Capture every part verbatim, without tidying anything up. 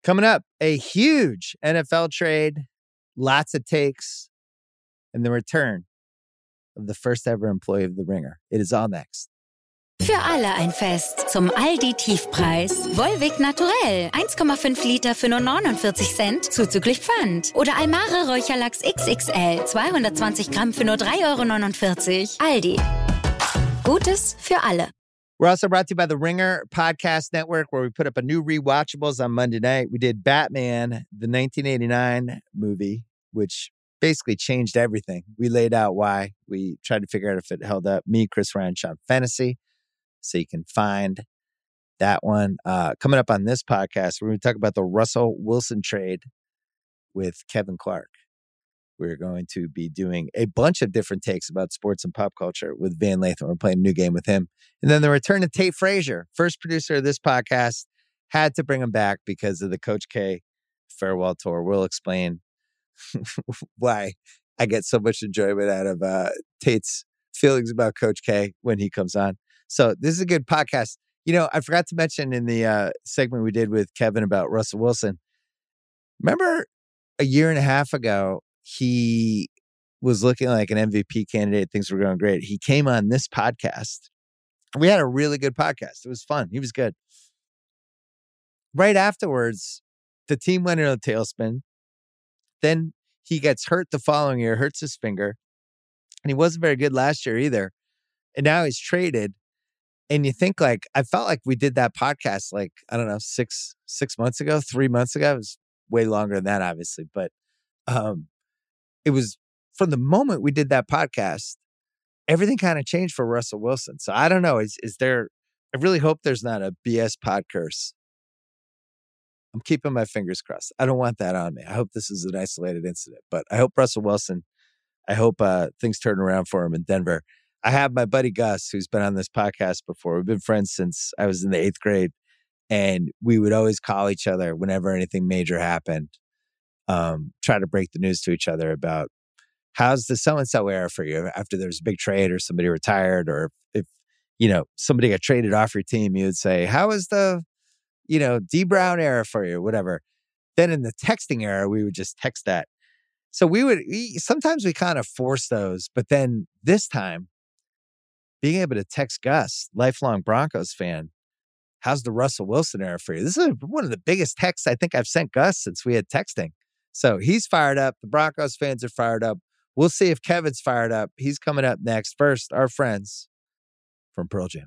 Coming up, a huge N F L trade, lots of takes, and the return of the first ever employee of The Ringer. It is all next. Für alle ein Fest. Zum Aldi-Tiefpreis. Volvic Naturell. eins Komma fünf Liter für nur neunundvierzig Cent. Zuzüglich Pfand. Oder Almare Räucherlachs X X L. zweihundertzwanzig Gramm für nur drei Euro neunundvierzig. Aldi. Gutes für alle. We're also brought to you by the Ringer Podcast Network, where we put up a new rewatchables on Monday night. We did Batman, the nineteen eighty-nine movie, which basically changed everything. We laid out why. We tried to figure out if it held up. Me, Chris Ryan, Sean Fennessy. So you can find that one. Uh, coming up on this podcast, we're going to talk about the Russell Wilson trade with Kevin Clark. We're going to be doing a bunch of different takes about sports and pop culture with Van Lathan. We're playing a new game with him. And then the return of Tate Frazier, first producer of this podcast, had to bring him back because of the Coach K farewell tour. We'll explain why I get so much enjoyment out of uh, Tate's feelings about Coach K when he comes on. So this is a good podcast. You know, I forgot to mention in the uh, segment we did with Kevin about Russell Wilson. Remember a year and a half ago, he was looking like an M V P candidate. Things were going great. He came on this podcast. We had a really good podcast. It was fun. He was good. Right afterwards, the team went in a tailspin. Then he gets hurt the following year, hurts his finger. And he wasn't very good last year either. And now he's traded. And you think like, I felt like we did that podcast like, I don't know, six, six months ago, three months ago. It was way longer than that, obviously. But um, it was from the moment we did that podcast, everything kind of changed for Russell Wilson. So I don't know. Is is there, I really hope there's not a B S pod curse. I'm keeping my fingers crossed. I don't want that on me. I hope this is an isolated incident, but I hope Russell Wilson, I hope uh, things turn around for him in Denver. I have my buddy Gus, who's been on this podcast before. We've been friends since I was in the eighth grade, and we would always call each other whenever anything major happened, um, try to break the news to each other about how's the so-and-so era for you after there's a big trade or somebody retired, or if, you know, somebody got traded off your team, you would say, how is the, you know, D Brown era for you, whatever. Then in the texting era, we would just text that. So we would, we, sometimes we kind of force those, but then this time, being able to text Gus, lifelong Broncos fan, how's the Russell Wilson era for you? This is one of the biggest texts I think I've sent Gus since we had texting. So he's fired up. The Broncos fans are fired up. We'll see if Kevin's fired up. He's coming up next. First, our friends from Pearl Jam.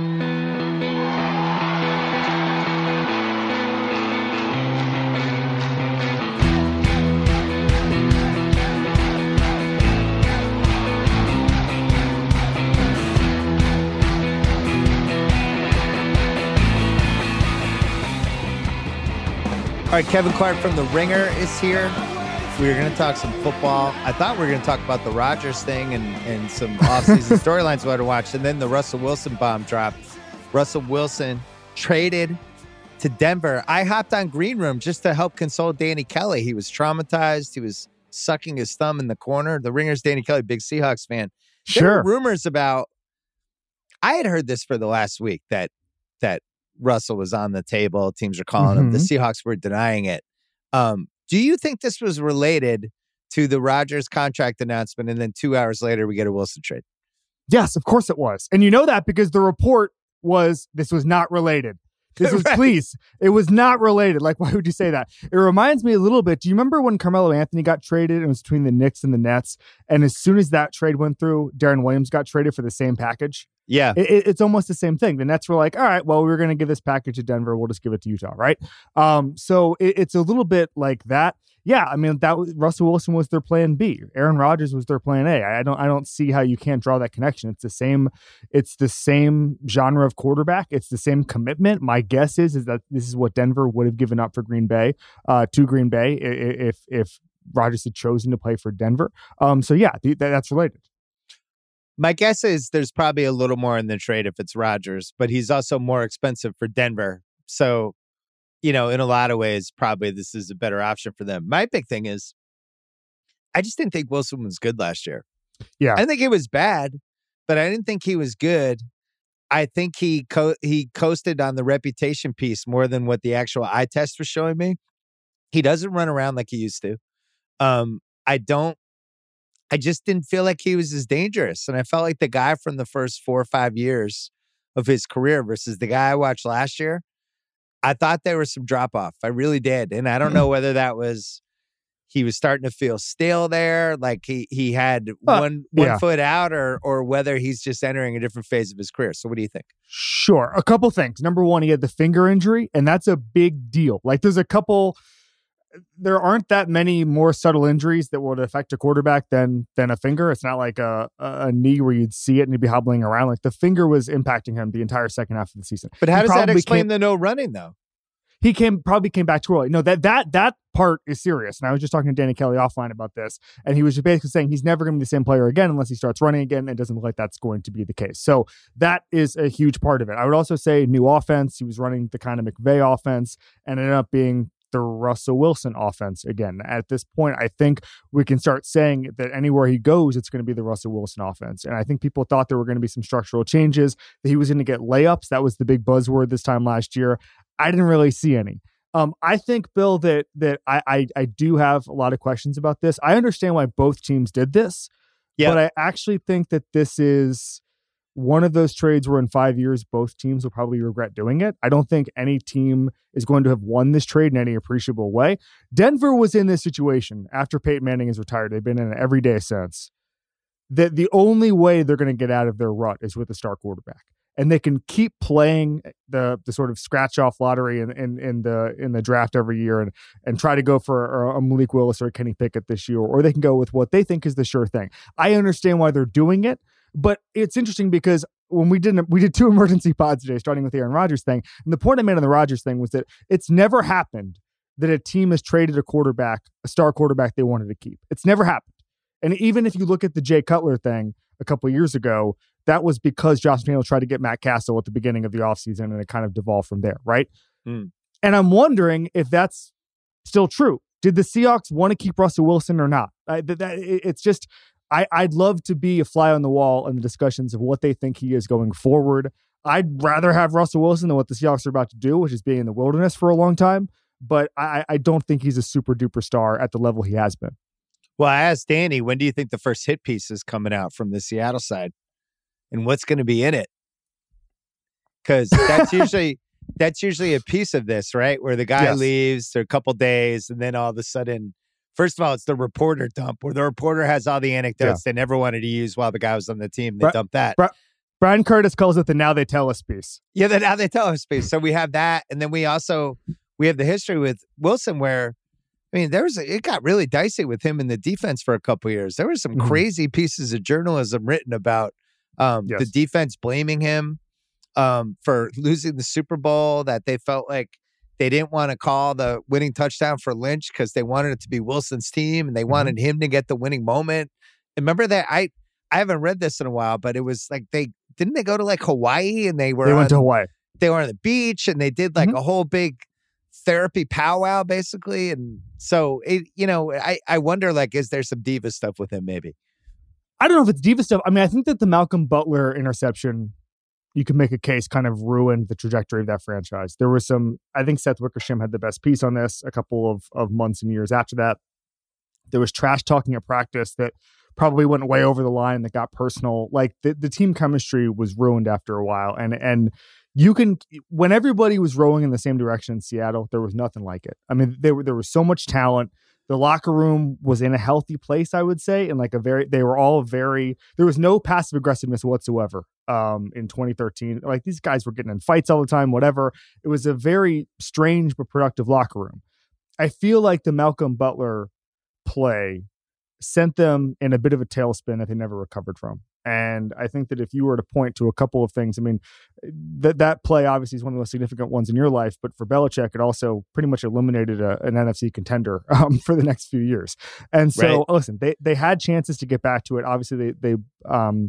All right, Kevin Clark from The Ringer is here. We were going to talk some football. I thought we were going to talk about the Rodgers thing and, and some offseason storylines we had to watch. And then the Russell Wilson bomb dropped. Russell Wilson traded to Denver. I hopped on Green Room just to help console Danny Kelly. He was traumatized. He was sucking his thumb in the corner. The Ringer's Danny Kelly, big Seahawks fan. There Sure. were rumors about, I had heard this for the last week, that that Russell was on the table. Teams are calling Mm-hmm. him. The Seahawks were denying it. Um, do you think this was related to the Rodgers contract announcement, and then two hours later we get a Wilson trade? Yes, of course it was. And you know that because the report was this was not related. This was, Right. please, it was not related. Like, why would you say that? It reminds me a little bit. Do you remember when Carmelo Anthony got traded? It was between the Knicks and the Nets. And as soon as that trade went through, Darren Williams got traded for the same package. Yeah. It, it, it's almost the same thing. The Nets were like, all right, well, we're going to give this package to Denver. We'll just give it to Utah, right? Um, so it, it's a little bit like that. Yeah, I mean, that was, Russell Wilson was their plan B. Aaron Rodgers was their plan A. I don't I don't see how you can't draw that connection. It's the same, it's the same genre of quarterback. It's the same commitment. My guess is, is that this is what Denver would have given up for Green Bay, uh, to Green Bay if if Rodgers had chosen to play for Denver. Um, so yeah, th- that's related. My guess is there's probably a little more in the trade if it's Rodgers, but he's also more expensive for Denver. So, you know, in a lot of ways, probably this is a better option for them. My big thing is, I just didn't think Wilson was good last year. Yeah. I didn't think he was bad, but I didn't think he was good. I think he co- he coasted on the reputation piece more than what the actual eye test was showing me. He doesn't run around like he used to. Um, I don't. I just didn't feel like he was as dangerous, and I felt like the guy from the first four or five years of his career versus the guy I watched last year. I thought there was some drop off. I really did, and I don't know whether that was he was starting to feel stale there, like he he had uh, one one yeah. foot out, or or whether he's just entering a different phase of his career. So, what do you think? Sure, a couple things. Number one, he had the finger injury, and that's a big deal. Like, there's a couple. There aren't that many more subtle injuries that would affect a quarterback than than a finger. It's not like a, a knee where you'd see it and he'd be hobbling around. Like, the finger was impacting him the entire second half of the season. But how he does that explain came, the no running though? He came probably came back too early. No, that that that part is serious. And I was just talking to Danny Kelly offline about this, and he was just basically saying he's never going to be the same player again unless he starts running again. And it doesn't look like that's going to be the case. So that is a huge part of it. I would also say new offense. He was running the kind of McVay offense and ended up being the Russell Wilson offense again. At this point, I think we can start saying that anywhere he goes, it's going to be the Russell Wilson offense. And I think people thought there were going to be some structural changes, that he was going to get layups. That was the big buzzword this time last year. I didn't really see any. Um, I think, Bill, that that I, I I do have a lot of questions about this. I understand why both teams did this, yep. but I actually think that this is one of those trades where in five years, both teams will probably regret doing it. I don't think any team is going to have won this trade in any appreciable way. Denver was in this situation after Peyton Manning is retired. They've been in it every day since. That the only way they're going to get out of their rut is with a star quarterback. And they can keep playing the the sort of scratch off lottery in, in, in the in the draft every year and and try to go for a, a Malik Willis or a Kenny Pickett this year, or they can go with what they think is the sure thing. I understand why they're doing it, but it's interesting because when we did we did two emergency pods today, starting with the Aaron Rodgers thing, and the point I made on the Rodgers thing was that it's never happened that a team has traded a quarterback, a star quarterback they wanted to keep. It's never happened. And even if you look at the Jay Cutler thing a couple of years ago, that was because Josh McDaniels tried to get Matt Castle at the beginning of the offseason, and it kind of devolved from there, right? Mm. And I'm wondering if that's still true. Did the Seahawks want to keep Russell Wilson or not? I, that, that, it's just, I, I'd love to be a fly on the wall in the discussions of what they think he is going forward. I'd rather have Russell Wilson than what the Seahawks are about to do, which is being in the wilderness for a long time. But I, I don't think he's a super duper star at the level he has been. Well, I asked Danny, when do you think the first hit piece is coming out from the Seattle side? And what's going to be in it? Because that's usually that's usually a piece of this, right? Where the guy yes. leaves for a couple days, and then all of a sudden, first of all, it's the reporter dump, where the reporter has all the anecdotes yeah. they never wanted to use while the guy was on the team. They Bra- dump that. Bra- Brian Curtis calls it the "Now They Tell Us" piece. Yeah, the "Now They Tell Us" piece. So we have that, and then we also we have the history with Wilson, where I mean, there was a, it got really dicey with him in the defense for a couple of years. There were some mm-hmm. crazy pieces of journalism written about. Um, yes. The defense blaming him um, for losing the Super Bowl, that they felt like they didn't want to call the winning touchdown for Lynch because they wanted it to be Wilson's team and they mm-hmm. wanted him to get the winning moment. And remember that I I haven't read this in a while, but it was like they didn't they go to like Hawaii and they were they went on, to Hawaii. They were on the beach and they did like mm-hmm. a whole big therapy powwow basically. And so it, you know, I I wonder like is there some diva stuff with him maybe? I don't know if it's diva stuff. I mean, I think that the Malcolm Butler interception, you could make a case, kind of ruined the trajectory of that franchise. There was some, I think Seth Wickersham had the best piece on this a couple of, of months and years after that. There was trash talking at practice that probably went way over the line, that got personal. Like the, the team chemistry was ruined after a while. And, and you can, when everybody was rowing in the same direction in Seattle, there was nothing like it. I mean, there were, there was so much talent. The locker room was in a healthy place, I would say, and like a very, they were all very, there was no passive aggressiveness whatsoever um, in twenty thirteen. Like these guys were getting in fights all the time, whatever. It was a very strange but productive locker room. I feel like the Malcolm Butler play sent them in a bit of a tailspin that they never recovered from. And I think that if you were to point to a couple of things, I mean, that that play obviously is one of the most significant ones in your life, but for Belichick, it also pretty much eliminated a, an N F C contender um, for the next few years. And so, right. listen, they they had chances to get back to it. Obviously, they they um,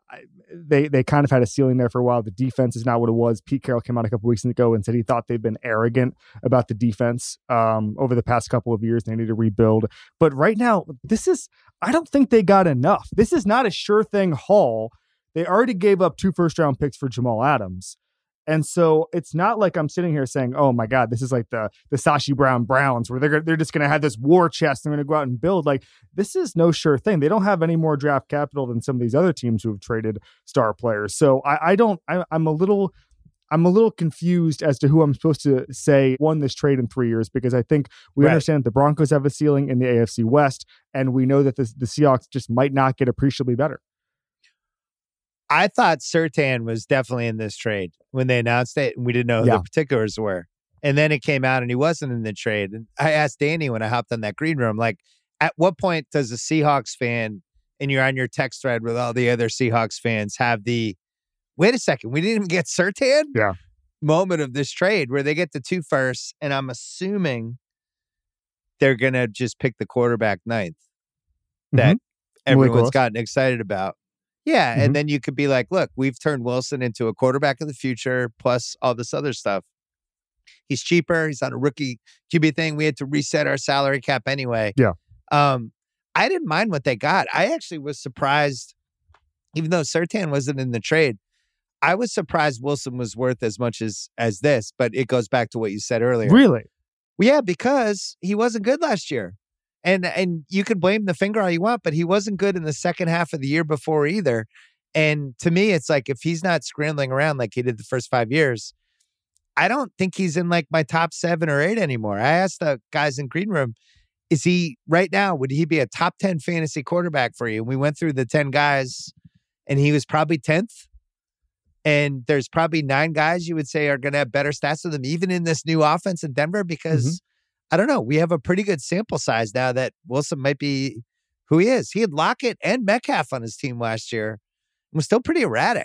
they they kind of had a ceiling there for a while. The defense is not what it was. Pete Carroll came out a couple weeks ago and said he thought they've been arrogant about the defense um, over the past couple of years. They need to rebuild. But right now, this is, I don't think they got enough. This is not a sure thing haul they already gave up two first round picks for Jamal Adams. And so it's not like I'm sitting here saying, oh my God, this is like the the Sashi Brown Browns where they're they're just going to have this war chest. They're going to go out and build. Like, this is no sure thing. They don't have any more draft capital than some of these other teams who have traded star players. So I, I don't, I, I'm a little, I'm a little confused as to who I'm supposed to say won this trade in three years, because I think we Right. understand that the Broncos have a ceiling in the A F C West, and we know that the, the Seahawks just might not get appreciably better. I thought Surtain was definitely in this trade when they announced it, and we didn't know who Yeah. the particulars were. And then it came out and he wasn't in the trade. And I asked Danny when I hopped on that green room, like, at what point does a Seahawks fan, and you're on your text thread with all the other Seahawks fans, have the, wait a second, we didn't even get Surtain? Yeah. Moment of this trade where they get the two firsts, and I'm assuming they're going to just pick the quarterback ninth that everyone's Willis. gotten excited about. Yeah, Mhm. and then you could be like, look, we've turned Wilson into a quarterback of the future, plus all this other stuff. He's cheaper. He's on a rookie Q B thing. We had to reset our salary cap anyway. Yeah. Um, I didn't mind what they got. I actually was surprised, even though Surtain wasn't in the trade, I was surprised Wilson was worth as much as as this, but it goes back to what you said earlier. Really? Well, yeah, because he wasn't good last year. And and you could blame the finger all you want, but he wasn't good in the second half of the year before either. And to me, it's like, if he's not scrambling around like he did the first five years, I don't think he's in like my top seven or eight anymore. I asked the guys in Green Room, is he right now, would he be a top ten fantasy quarterback for you? And we went through the ten guys and he was probably tenth. And there's probably nine guys you would say are going to have better stats than them, even in this new offense in Denver, because Mm-hmm. I don't know, we have a pretty good sample size now that Wilson might be who he is. He had Lockett and Metcalf on his team last year and was still pretty erratic.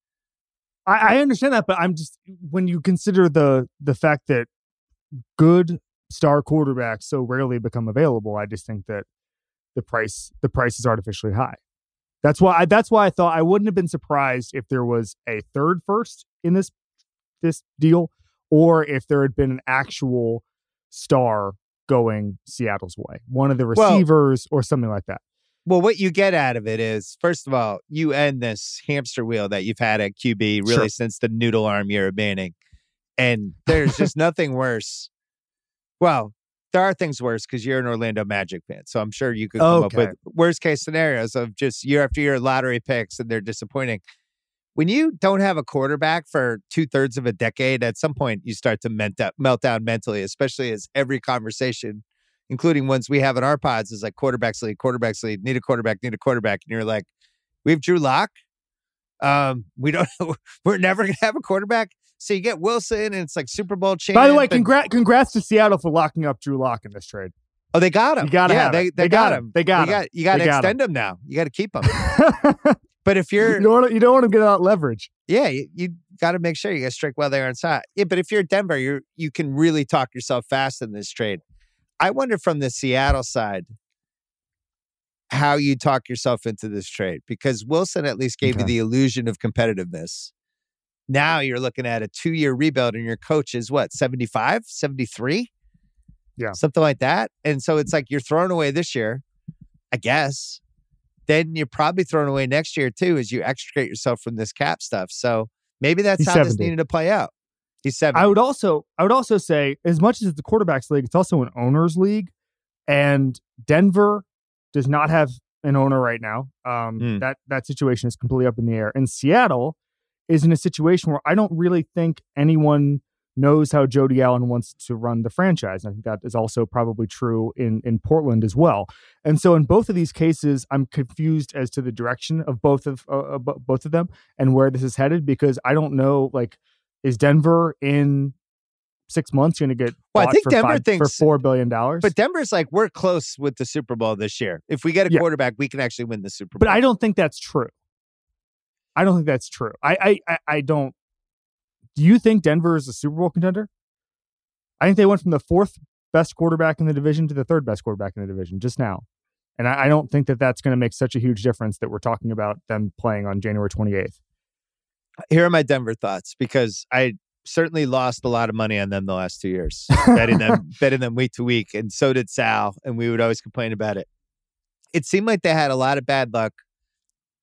I, I understand that, but I'm just, when you consider the the fact that good star quarterbacks so rarely become available, I just think that the price the price is artificially high. That's why I, that's why I thought I wouldn't have been surprised if there was a third first in this this deal, or if there had been an actual star going Seattle's way, one of the Well- receivers or something like that. Well, what you get out of it is, first of all, you end this hamster wheel that you've had at Q B really Sure. since the noodle arm year of Manning. And there's just nothing worse. Well, there are things worse because you're an Orlando Magic fan. So I'm sure you could come Okay. up with worst case scenarios of just year after year lottery picks and they're disappointing. When you don't have a quarterback for two thirds of a decade, at some point you start to melt, out, melt down mentally, especially as every conversation, including ones we have in our pods, is like quarterbacks league, quarterbacks league, need a quarterback, need a quarterback. And you're like, we have Drew Lock. Um, we don't, we're never going to have a quarterback. So you get Wilson and it's like Super Bowl champ. By the way, and- congrats congrats to Seattle for locking up Drew Lock in this trade. Oh, they got him. You gotta yeah, have they, it. they, They got got him. him. They got you him. Got, you got to They got extend him now. You got to keep him. But if you you're, don't want to, you don't want to get out leverage. yeah, you, you got to make sure you got to strike while they're inside. Yeah, but if you're Denver, you're you can really talk yourself fast in this trade. I wonder from the Seattle side how you talk yourself into this trade, because Wilson at least gave you Okay. the illusion of competitiveness. Now you're looking at a two-year rebuild and your coach is what, seventy-five, seventy-three? Yeah. Something like that. And so it's like you're throwing away this year, I guess. Then you're probably throwing away next year too as you extricate yourself from this cap stuff. So maybe that's He's how this seventy. needed to play out. He's seventy. I would also I would also say, as much as it's the quarterbacks league, it's also an owners league, and Denver does not have an owner right now. Um, Hmm. That that situation is completely up in the air. And Seattle is in a situation where I don't really think anyone knows how Jody Allen wants to run the franchise. And I think that is also probably true in in Portland as well. And so in both of these cases, I'm confused as to the direction of both of uh, bo- both of them and where this is headed, because I don't know, like, is Denver in six months going to get Well, I bought think for, Denver five, for thinks- four billion dollars? But Denver's like, we're close with the Super Bowl this year. If we get a Yeah. quarterback, we can actually win the Super Bowl. But I don't think that's true. I don't think that's true. I, I, I, I don't. Do you think Denver is a Super Bowl contender? I think they went from the fourth best quarterback in the division to the third best quarterback in the division just now. And I, I don't think that that's going to make such a huge difference that we're talking about them playing on January twenty-eighth. Here are my Denver thoughts, because I certainly lost a lot of money on them the last two years, betting them, betting them week to week. And so did Sal. And we would always complain about it. It seemed like they had a lot of bad luck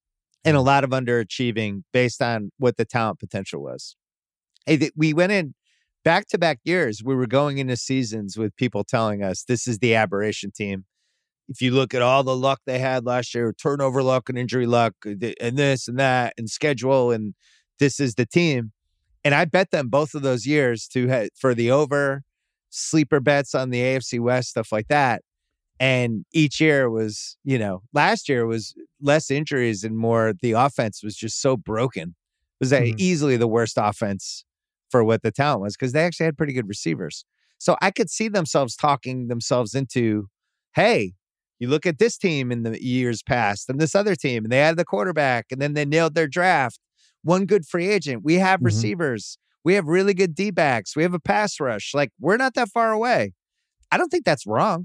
and a lot of underachieving based on what the talent potential was. Hey, th- we went in back-to-back years. We were going into seasons with people telling us this is the aberration team. If you look at all the luck they had last year, turnover luck and injury luck and this and that and schedule, and this is the team. And I bet them both of those years to ha- for the over, sleeper bets on the A F C West, stuff like that. And each year was, you know, last year was less injuries and more the offense was just so broken. It was mm-hmm. easily the worst offense for what the talent was because they actually had pretty good receivers. So I could see themselves talking themselves into, hey, you look at this team in the years past and this other team, and they had the quarterback, and then they nailed their draft. One good free agent. We have mm-hmm. receivers. We have really good D-backs. We have a pass rush. Like, we're not that far away. I don't think that's wrong.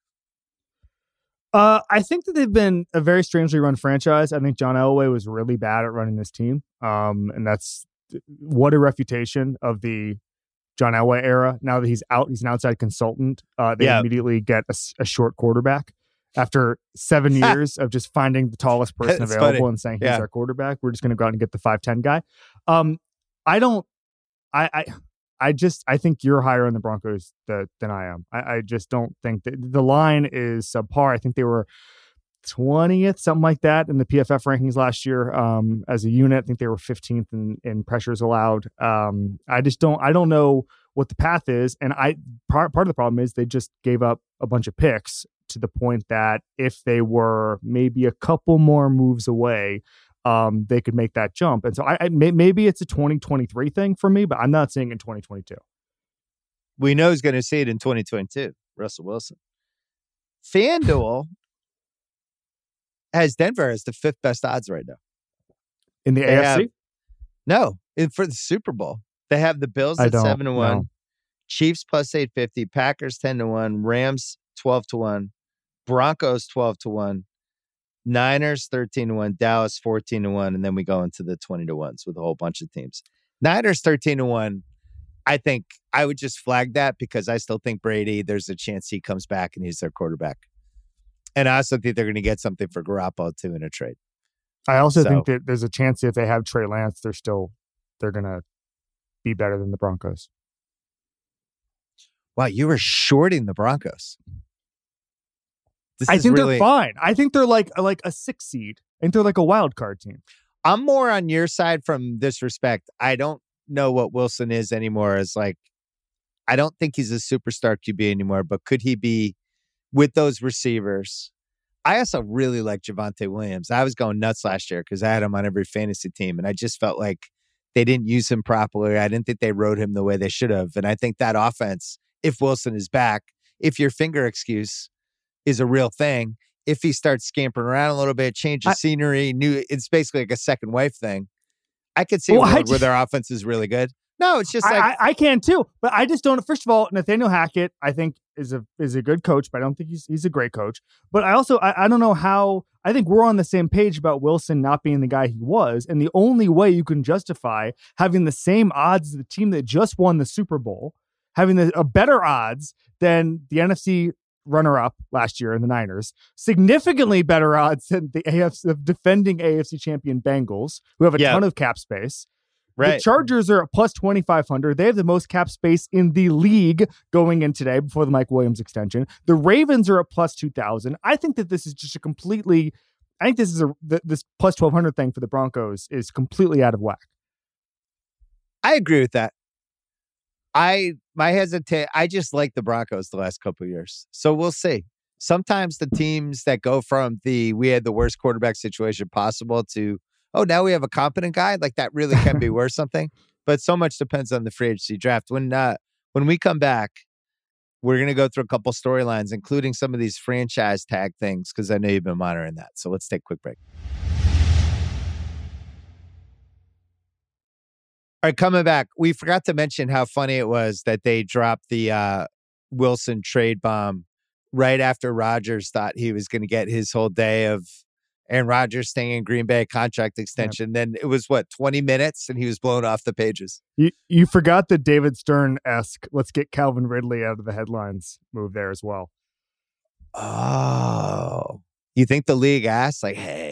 Uh, I think that they've been a very strangely run franchise. I think John Elway was really bad at running this team. Um, and that's what a reputation of the John Elway era. Now that he's out, he's an outside consultant. Uh, they yeah. immediately get a, a short quarterback. After seven years of just finding the tallest person That's available funny. and saying, he's yeah. our quarterback, we're just going to go out and get the five ten guy. Um, I don't, I, I, I just, I think you're higher on the Broncos the, than I am. I, I just don't think that the line is subpar. I think they were twentieth, something like that in the P F F rankings last year. Um, as a unit, I think they were fifteenth in, in pressures allowed. Um, I just don't, I don't know what the path is. And I, part, part of the problem is they just gave up a bunch of picks to the point that if they were maybe a couple more moves away, um, they could make that jump. And so I, I may, maybe it's a twenty twenty-three thing for me, but I'm not seeing it in twenty twenty-two. We know he's going to see it in twenty twenty-two. Russell Wilson. FanDuel has Denver as the fifth best odds right now. In the they A F C? Have, no, in, for the Super Bowl. They have the Bills I at seven to one, no. Chiefs plus eight fifty, Packers ten to one, Rams twelve to one, Broncos twelve to one, Niners thirteen to one, Dallas fourteen to one, and then we go into the twenty to ones with a whole bunch of teams. Niners thirteen to one. I think I would just flag that because I still think Brady, there's a chance he comes back and he's their quarterback. And I also think they're going to get something for Garoppolo too in a trade. I also so, think that there's a chance if they have Trey Lance, they're still, they're going to be better than the Broncos. Wow, you were shorting the Broncos. This I think really, they're fine. I think they're like like a six seed. I think they're like a wild card team. I'm more on your side from this respect. I don't know what Wilson is anymore. As like, I don't think he's a superstar Q B anymore. But could he be with those receivers? I also really like Javonte Williams. I was going nuts last year because I had him on every fantasy team, and I just felt like they didn't use him properly. I didn't think they rode him the way they should have. And I think that offense, if Wilson is back, if your finger excuse is a real thing, if he starts scampering around a little bit, change the I, scenery, new, it's basically like a second wife thing. I could see well, a world just, where their offense is really good. No, it's just like I, I, I can too, but I just don't. First of all, Nathaniel Hackett, I think is a is a good coach, but I don't think he's he's a great coach. But I also I, I don't know how. I think we're on the same page about Wilson not being the guy he was, and the only way you can justify having the same odds as the team that just won the Super Bowl, having the, a better odds than the N F C runner-up last year in the Niners, significantly better odds than the A F C, defending A F C champion Bengals, who have a yeah. ton of cap space. Right. The Chargers are at plus twenty-five hundred. They have the most cap space in the league going in today before the Mike Williams extension. The Ravens are at plus two thousand. I think that this is just a completely, I think this is a, this plus twelve hundred thing for the Broncos is completely out of whack. I agree with that. I, my hesitate, I just like the Broncos the last couple of years. So we'll see. Sometimes the teams that go from the, we had the worst quarterback situation possible to, oh, now we have a competent guy, like that really can be worth something. But so much depends on the free agency draft. When uh, when we come back, we're going to go through a couple storylines, including some of these franchise tag things, because I know you've been monitoring that. So let's take a quick break. All right, coming back, we forgot to mention how funny it was that they dropped the uh, Wilson trade bomb right after Rodgers thought he was going to get his whole day of Aaron Rodgers staying in Green Bay contract extension. Yep. Then it was, what, twenty minutes, and he was blown off the pages. You you forgot the David Stern-esque, let's get Calvin Ridley out of the headlines move there as well. Oh. You think the league asked, like, hey,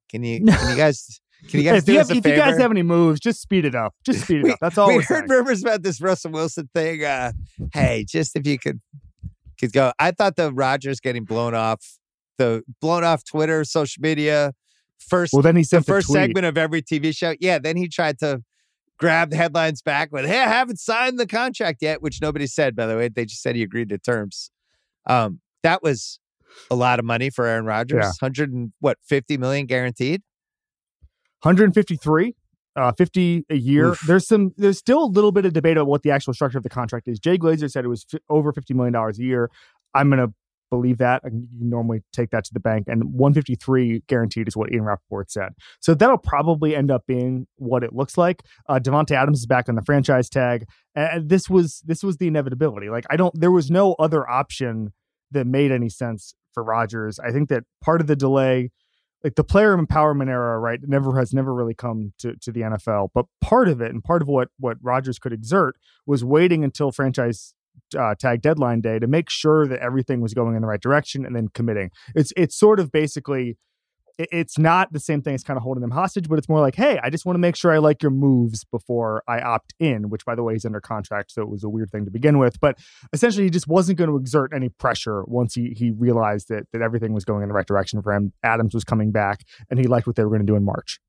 Can you? Can you guys? Can you guys if do you, us have, a if you favor? guys have any moves, just speed it up. Just speed it we, up. That's all we we're heard saying. rumors about this Russell Wilson thing. Uh, hey, just if you could, could go. I thought the Rodgers getting blown off, the blown off Twitter, social media, first. Well, then he sent the first the tweet. segment of every T V show. Yeah, then he tried to grab the headlines back with, "Hey, I haven't signed the contract yet," which nobody said, by the way. They just said he agreed to terms. Um, that was a lot of money for Aaron Rodgers. Yeah. Hundred and what, fifty million guaranteed. one hundred fifty-three, uh, fifty a year. Oof. There's some. There's still a little bit of debate about what the actual structure of the contract is. Jay Glazer said it was f- over fifty million dollars a year. I'm gonna believe that. I can normally take that to the bank, and one hundred fifty-three guaranteed is what Ian Rappaport said. So that'll probably end up being what it looks like. Uh, Devontae Adams is back on the franchise tag, and this was this was the inevitability. Like I don't. There was no other option that made any sense for Rodgers. I think that part of the delay, like the player empowerment era, right, never has never really come to, to the N F L. But part of it, and part of what what Rodgers could exert, was waiting until franchise uh, tag deadline day to make sure that everything was going in the right direction, and then committing. It's it's sort of basically, it, it's not the same thing as kind of holding them hostage, but it's more like, hey, I just want to make sure I like your moves before I opt in. Which, by the way, he's under contract, so it was a weird thing to begin with. But essentially, he just wasn't going to exert any pressure once he he realized that that everything was going in the right direction for him. Adams was coming back, and he liked what they were going to do in March.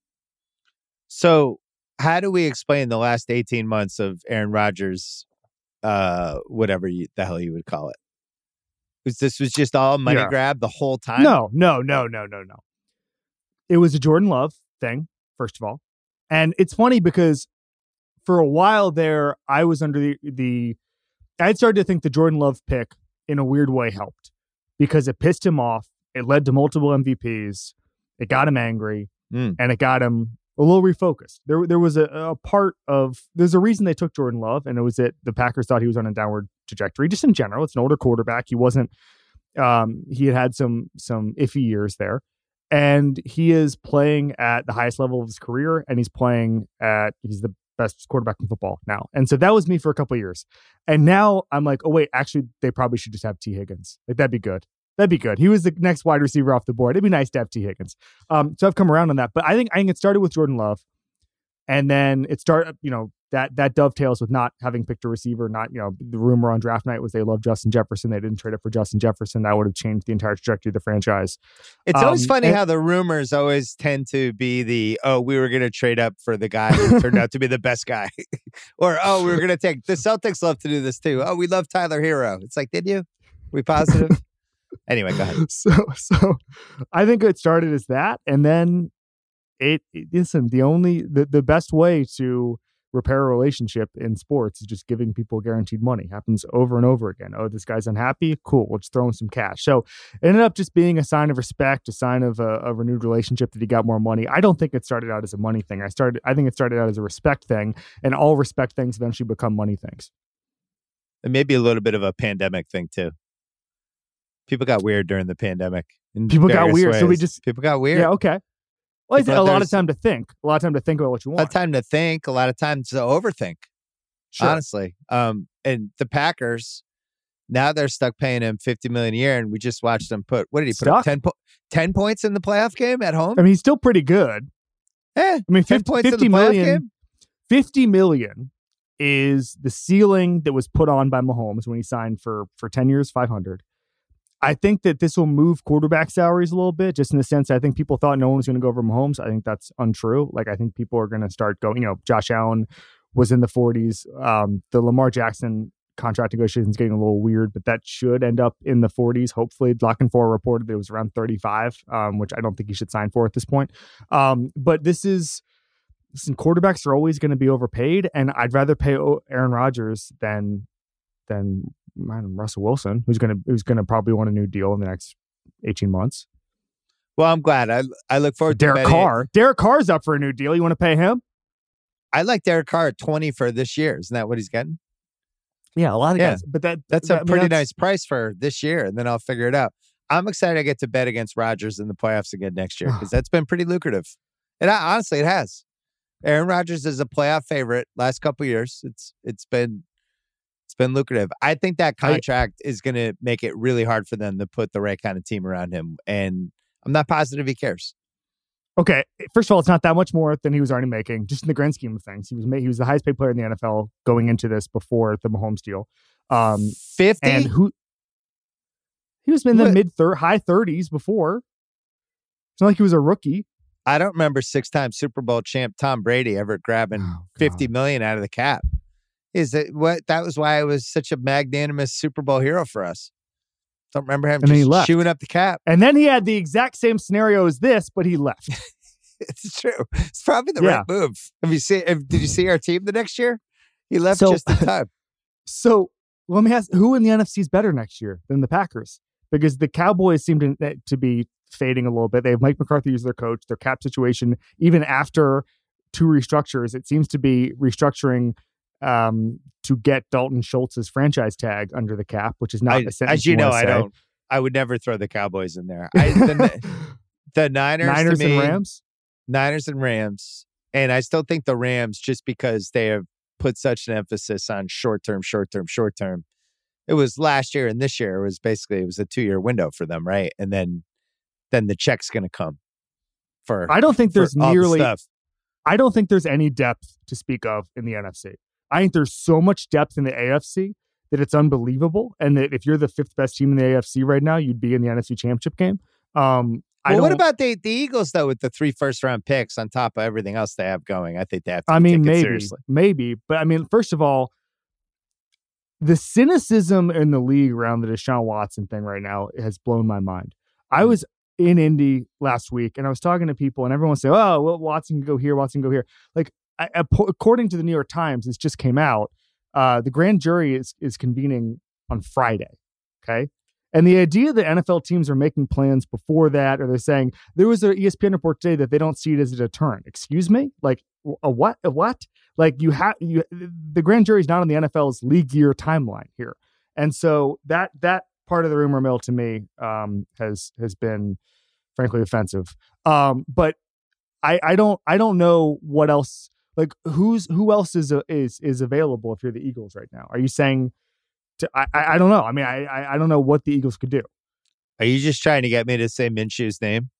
So, how do we explain the last eighteen months of Aaron Rodgers, uh, whatever you, the hell you would call it? Was this was just all money Yeah. grab the whole time? No, no, no, no, no, no. It was a Jordan Love thing, first of all. And it's funny because for a while there, I was under the, the I had started to think the Jordan Love pick in a weird way helped because it pissed him off. It led to multiple M V Ps. It got him angry Mm. and it got him a little refocused. There, there was a, a part of, there's a reason they took Jordan Love, and it was that the Packers thought he was on a downward trajectory, just in general. It's an older quarterback. He wasn't, um, he had had some, some iffy years there, and he is playing at the highest level of his career, and he's playing at, he's the best quarterback in football now. And so that was me for a couple of years. And now I'm like, oh wait, actually they probably should just have T Higgins. Like that'd be good. That'd be good. He was the next wide receiver off the board. It'd be nice to have T Higgins. Um, so I've come around on that. But I think I think it started with Jordan Love, and then it started. You know that that dovetails with not having picked a receiver. Not you know the rumor on draft night was they loved Justin Jefferson. They didn't trade up for Justin Jefferson. That would have changed the entire trajectory of the franchise. It's always Um, funny and- how the rumors always tend to be the, oh, we were going to trade up for the guy who turned out to be the best guy. Or, oh, we were going to take, the Celtics love to do this too. Oh, we love Tyler Hero. It's like, did you? We positive? Anyway, go ahead. So, so I think it started as that, and then it, it listen. The only the, the best way to repair a relationship in sports is just giving people guaranteed money. Happens over and over again. Oh, this guy's unhappy. Cool. Let's throw him some cash. So it ended up just being a sign of respect, a sign of a, a renewed relationship that he got more money. I don't think it started out as a money thing. I started. I think it started out as a respect thing, and all respect things eventually become money things. And maybe a little bit of a pandemic thing too. People got weird during the pandemic. in People got various weird, so we ways. just- people got weird. Yeah. Okay. Well, it's People a lot there's- of time to think. A lot of time to think about what you A want. lot of time to think, a lot of time to overthink. Sure. Honestly, um, and the Packers now they're stuck paying him fifty million a year, and we just watched him put what did he put up Stuck? ten, po- ten points in the playoff game at home? I mean, he's still pretty good. Eh, I mean, ten fifty, points in the fifty playoff million, game. fifty million is the ceiling that was put on by Mahomes when he signed for for ten years, five hundred. I think that this will move quarterback salaries a little bit, just in the sense I think people thought no one was going to go over Mahomes. I think that's untrue. Like, I think people are going to start going, you know, Josh Allen was in the forties. Um, the Lamar Jackson contract negotiations getting a little weird, but that should end up in the forties. Hopefully, Lock and Four reported that it was around thirty-five, um, which I don't think he should sign for at this point. Um, but this is, listen, quarterbacks are always going to be overpaid, and I'd rather pay Aaron Rodgers than than man, Russell Wilson, who's going to who's going to probably want a new deal in the next eighteen months. Well, I'm glad. I I look forward to Derek betting- Carr. Derek Carr's up for a new deal. You want to pay him? I like Derek Carr at twenty for this year. Isn't that what he's getting? Yeah, a lot of Yeah. guys. But that That's that- a I mean, pretty that's- nice price for this year, and then I'll figure it out. I'm excited I get to bet against Rodgers in the playoffs again next year because that's been pretty lucrative. And I, honestly, it has. Aaron Rodgers is a playoff favorite last couple of years. It's it's been it's been lucrative. I think that contract I, is going to make it really hard for them to put the right kind of team around him, and I'm not positive he cares. Okay, first of all, it's not that much more than he was already making, just in the grand scheme of things. He was ma- he was the highest paid player in the N F L going into this before the Mahomes deal. Um, fifty? And who he was in the What? mid thir- high thirties before. It's not like he was a rookie. I don't remember six-time Super Bowl champ Tom Brady ever grabbing Oh, fifty God. million out of the cap. Is it what? That was why it was such a magnanimous Super Bowl hero for us. Don't remember him And then he just left. chewing up the cap. And then he had the exact same scenario as this, but he left. It's true. It's probably the Yeah. right move. Have you seen? Have, did you see our team the next year? He left So- just in time. So let me ask, who in the N F C is better next year than the Packers? Because the Cowboys seem to, to be fading a little bit. They have Mike McCarthy as their coach. Their cap situation, even after two restructures, it seems to be restructuring um, to get Dalton Schultz's franchise tag under the cap, which is not I, a sentence as you know, wanna I say. don't. I would never throw the Cowboys in there. I, the, the Niners, Niners to me, and Rams. Niners and Rams, and I still think the Rams, just because they have put such an emphasis on short term, short term, short term. It was last year and this year. It was basically it was a two year window for them, right? And then, then the check's going to come. For I don't think for there's all the nearly. stuff. I don't think there's any depth to speak of in the N F C. I think there's so much depth in the A F C that it's unbelievable. And that if you're the fifth best team in the A F C right now, you'd be in the N F C Championship game. Um, I Well, don't, what about the the Eagles though? With the three first round picks on top of everything else they have going, I think they have to. I be mean, taken maybe, seriously. maybe, but I mean, first of all, the cynicism in the league around the Deshaun Watson thing right now has blown my mind. I was in Indy last week and I was talking to people and everyone said, oh, well, Watson can go here, Watson can go here. Like, I, according to the New York Times, this just came out. Uh, the grand jury is is convening on Friday. Okay. And the idea that N F L teams are making plans before that, or they're saying there was an E S P N report today that they don't see it as a deterrent. Excuse me? Like a what? A what? Like you have you the grand jury is not on the N F L's league year timeline here. And so that that part of the rumor mill to me um, has has been frankly offensive. Um, but I I don't I don't know what else. Like who's who else is uh, is is available if you're the Eagles right now? Are you saying? To, I I don't know. I mean, I, I I don't know what the Eagles could do. Are you just trying to get me to say Minshew's name?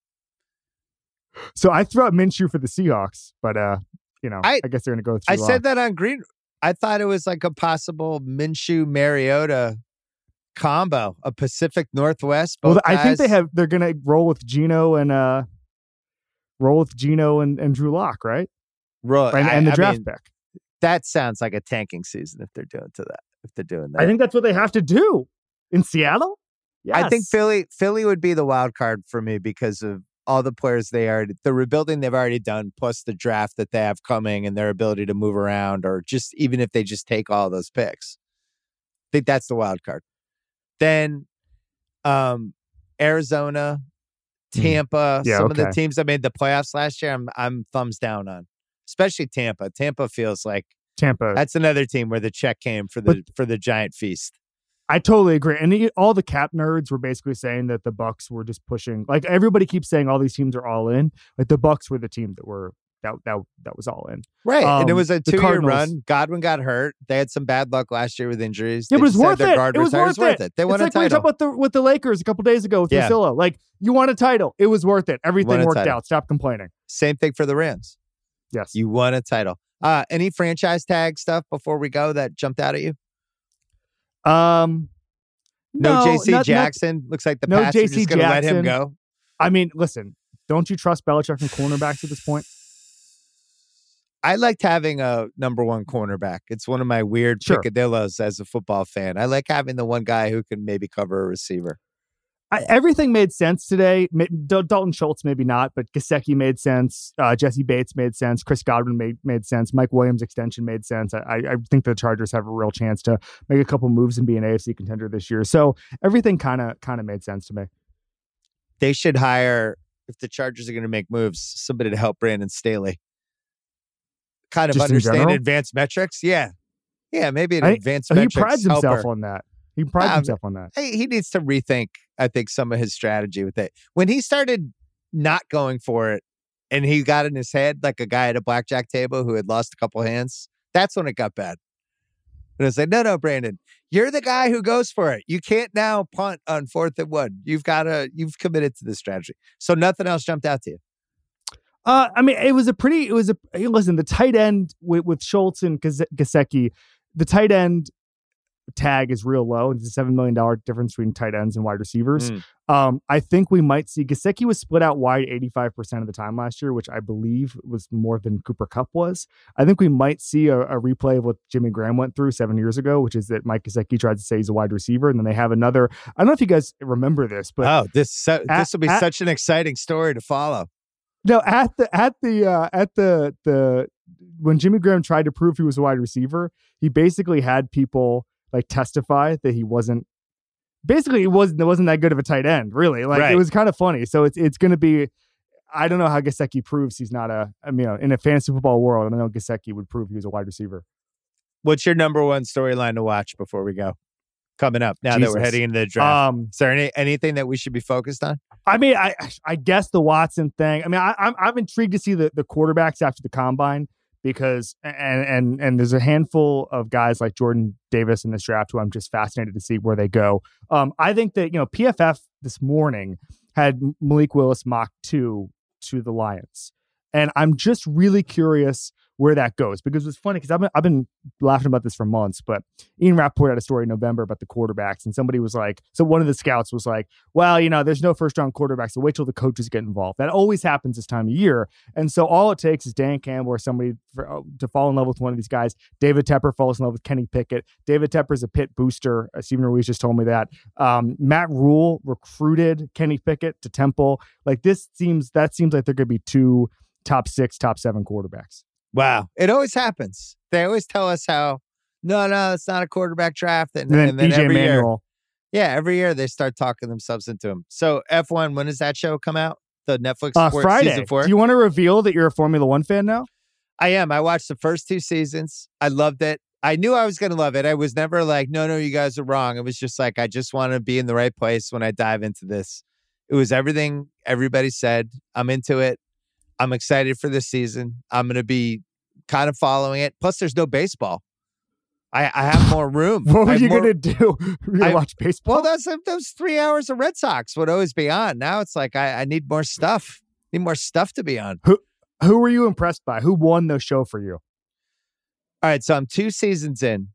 So I threw out Minshew for the Seahawks, but uh, you know, I, I- guess they're going to go through. I Locke. said that on Green. I thought it was like a possible Minshew Mariota combo, a Pacific Northwest. Both Well, I think they guys- have. They're going to roll with Geno and uh, roll with Geno and, and Drew Lock, right? Ro- And, I- and the I draft mean, pick. That sounds like a tanking season if they're doing to that. If they're doing that, I think that's what they have to do in Seattle. Yes. I think Philly Philly would be the wild card for me because of all the players they already, the rebuilding they've already done, plus the draft that they have coming and their ability to move around, or just even if they just take all those picks. I think that's the wild card. Then um, Arizona, Tampa, Yeah, some of the okay. teams that made the playoffs last year, I'm I'm thumbs down on. Especially Tampa. Tampa feels like Tampa. that's another team where the check came for the for the giant feast. I totally agree. And the, all the cap nerds were basically saying that the Bucks were just pushing. Like everybody keeps saying all these teams are all in. Like the Bucks were the team that were that that that was all in. Right. and it Um, was a the two year Cardinals- run. Godwin got hurt. They had some bad luck last year with injuries. Yeah, They but it was just had worth their it. guard It was retired. worth it. They won it's a like we were title. talking about the, with the Lakers a couple days ago with Yeah. Drusilla. Like you won a title. It was worth it. Everything Won a worked title. out. Stop complaining. Same thing for the Rams. Yes. You won a title. Uh, any franchise tag stuff before we go that jumped out at you? Um. No, J C not- not- Jackson. Looks like the No Pats are J C just going to let him Jackson. go. I mean, listen. Don't you trust Belichick and cornerbacks at this point? I liked having a number one cornerback. It's one of my weird Sure. picadillos as a football fan. I like having the one guy who can maybe cover a receiver. I, everything made sense today. Ma- Dal- Dalton Schultz maybe not, but Gesicki made sense. Uh, Jesse Bates made sense. Chris Godwin made made sense. Mike Williams extension made sense. I, I I think the Chargers have a real chance to make a couple moves and be an A F C contender this year. So everything kind of kind of made sense to me. They should hire, if the Chargers are going to make moves, somebody to help Brandon Staley. Kind of Just in understand general? advanced metrics. Yeah. Yeah, maybe an I- advanced So he metrics prides himself helper. on that. He prides Yeah, himself on that. Hey, he needs to rethink, I think, some of his strategy with it. When he started not going for it and he got in his head like a guy at a blackjack table who had lost a couple hands, that's when it got bad. And I was like, no, no, Brandon, you're the guy who goes for it. You can't now punt on fourth and one. You've got to, you've committed to this strategy. So nothing else jumped out to you. Uh, I mean, it was a pretty, it was a, hey, listen, the tight end with, with Schultz and Gase- Gesicki, the tight end tag is real low. It's a seven million dollars difference between tight ends and wide receivers. Mm. Um, I think we might see Gesicki was split out wide eighty-five percent of the time last year, which I believe was more than Cooper Kupp was. I think we might see a, a replay of what Jimmy Graham went through seven years ago, which is that Mike Gesicki tried to say he's a wide receiver. And then they have another, I don't know if you guys remember this, but oh, this, so, at, this will be at, such an exciting story to follow. No, at the, at the, uh, at the, the, when Jimmy Graham tried to prove he was a wide receiver, he basically had people like testify that he wasn't, basically, it wasn't, it wasn't that good of a tight end, really. Like, right. It was kind of funny. So it's it's going to be, I don't know how Gesicki proves he's not a, I mean, you know, in a fantasy football world, I don't know Gesicki would prove he was a wide receiver. What's your number one storyline to watch before we go? Coming up now Jesus. that we're heading into the draft. Um, Is there any, anything that we should be focused on? I mean, I I guess the Watson thing. I mean, I, I'm I'm intrigued to see the the quarterbacks after the combine. Because and and and there's a handful of guys like Jordan Davis in this draft who I'm just fascinated to see where they go. Um, I think that, you know, P F F this morning had Malik Willis mocked two to the Lions, and I'm just really curious where that goes, because it's funny because I've been I've been laughing about this for months. But Ian Rappaport had a story in November about the quarterbacks, and somebody was like, so one of the scouts was like, well, you know, there's no first round quarterbacks, so wait till the coaches get involved. That always happens this time of year, and so all it takes is Dan Campbell or somebody for, uh, to fall in love with one of these guys. David Tepper falls in love with Kenny Pickett. David Tepper is a Pitt booster. Uh, Stephen Ruiz just told me that. Um, Matt Rule recruited Kenny Pickett to Temple. Like this seems that seems like there could be two top six, top seven quarterbacks. Wow. It always happens. They always tell us how, no, no, it's not a quarterback draft. And, And then, and then E J every Manuel. year, yeah, every year they start talking themselves into him. So F one, when does that show come out? The Netflix Uh, Sports Friday. season four? Do you want to reveal that you're a Formula One fan now? I am. I watched the first two seasons. I loved it. I knew I was going to love it. I was never like, no, no, you guys are wrong. It was just like, I just want to be in the right place when I dive into this. It was everything everybody said. I'm into it. I'm excited for this season. I'm going to be kind of following it. Plus, there's no baseball. I, I have more room. What were you more, going to do? You're going to watch baseball? Well, those, those three hours of Red Sox would always be on. Now it's like, I, I need more stuff. Need more stuff to be on. Who who were you impressed by? Who won the show for you? All right, so I'm two seasons in.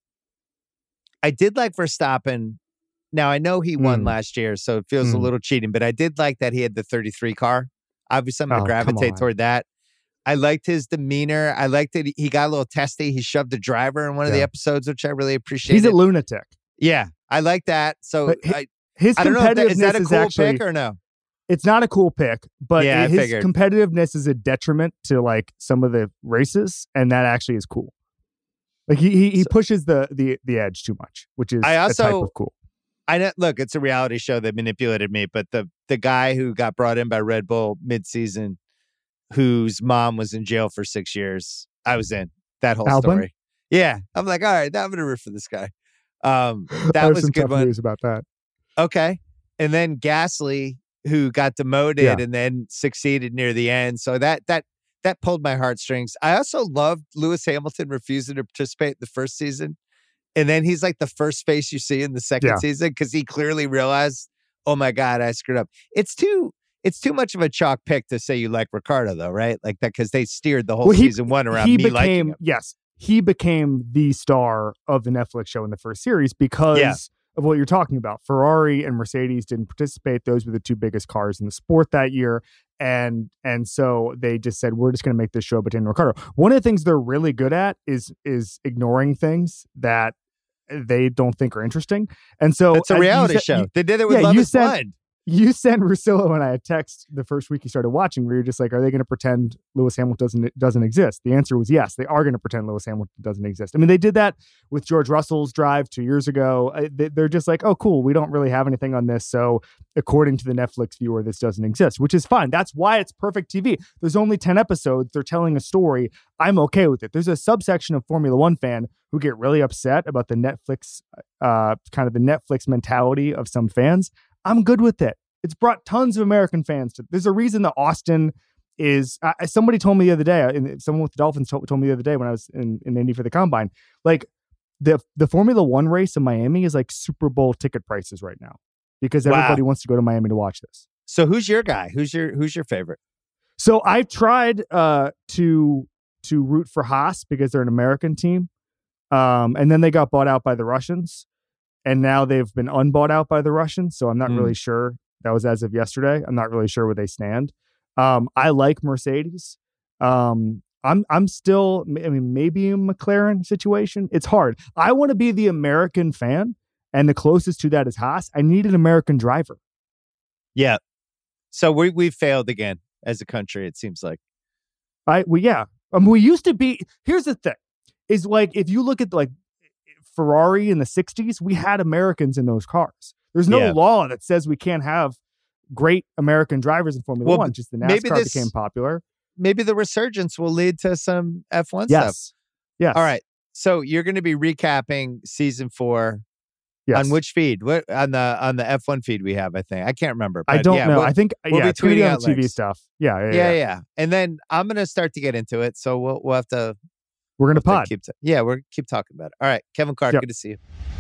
I did like Verstappen. Now, I know he won Mm. last year, so it feels Mm. a little cheating, but I did like that he had the thirty-three car. Obviously, I'm going to Oh, gravitate come on. toward that. I liked his demeanor. I liked that he got a little testy. He shoved the driver in one of the Yeah. episodes, which I really appreciated. He's a lunatic. Yeah, I like that. So But hi- I, His I don't know, if that, competitiveness is that a is cool actually, pick or no? it's not a cool pick, but Yeah, I his figured. competitiveness is a detriment to like some of the races, and that actually is cool. Like he he, he So- pushes the the the edge too much, which is I a type also- of cool. I know, look, it's a reality show that manipulated me, but the the guy who got brought in by Red Bull mid-season, whose mom was in jail for six years, I was in that whole Albon? story. Yeah, I'm like, all right, now I'm gonna root for this guy. Um, I that have was a some good tough one. news about that. Okay, and then Gasly, who got demoted Yeah. and then succeeded near the end, so that that that pulled my heartstrings. I also loved Lewis Hamilton refusing to participate in the first season. And then he's like the first face you see in the second Yeah. season because he clearly realized, oh my God, I screwed up. It's too it's too much of a chalk pick to say you like Ricardo, though, right? Like that because they steered the whole Well, he- season one around he me liking became him. yes, he became the star of the Netflix show in the first series because Yeah. of what you're talking about. Ferrari and Mercedes didn't participate; those were the two biggest cars in the sport that year, and and so they just said we're just going to make this show about Daniel Ricciardo. One of the things they're really good at is is ignoring things that they don't think are interesting, and so It's a as you reality said- show. you- they did it with yeah, Love you is said- Blind. You sent Russillo and I a text the first week you started watching where you're just like, are they going to pretend Lewis Hamilton doesn't doesn't exist? The answer was yes, they are going to pretend Lewis Hamilton doesn't exist. I mean, they did that with George Russell's drive two years ago. I- they- They're just like, oh, cool, we don't really have anything on this. So according to the Netflix viewer, this doesn't exist, which is fine. That's why it's perfect T V. There's only ten episodes. They're telling a story. I'm okay with it. There's a subsection of Formula One fan who get really upset about the Netflix, uh, kind of the Netflix mentality of some fans. I'm good with it. It's brought tons of American fans to. There's a reason that Austin is. Uh, somebody told me the other day, and someone with the Dolphins told, told me the other day when I was in, in Indy for the combine, like the the Formula One race in Miami is like Super Bowl ticket prices right now because Wow. everybody wants to go to Miami to watch this. So who's your guy? Who's your who's your favorite? So I've tried uh, to to root for Haas because they're an American team, um, and then they got bought out by the Russians, and now they've been unbought out by the Russians. So I'm not mm. really sure. That was as of yesterday. I'm not really sure where they stand. Um, I like Mercedes. Um, I'm I'm still. I mean, maybe a McLaren situation. It's hard. I want to be the American fan, and the closest to that is Haas. I need an American driver. Yeah. So we we failed again as a country. It seems like. I well yeah. Um, we used to be. Here's the thing: is like if you look at like Ferrari in the sixties, we had Americans in those cars. There's no yeah. law that says we can't have great American drivers in Formula well, One. Just the NASCAR this, became popular. Maybe the resurgence will lead to some F one yes. stuff. Yes. All right. So you're going to be recapping season four yes. on which feed? What on the on the F one feed we have? I think I can't remember. I don't yeah, know. We'll, I think we'll yeah, be tweeting on out T V links. stuff. Yeah yeah, yeah, yeah, yeah. And then I'm going to start to get into it. So we'll we'll have to. We're going to pod. Keep t- yeah, we're keep talking about it. All right, Kevin Clark, yep. good to see you.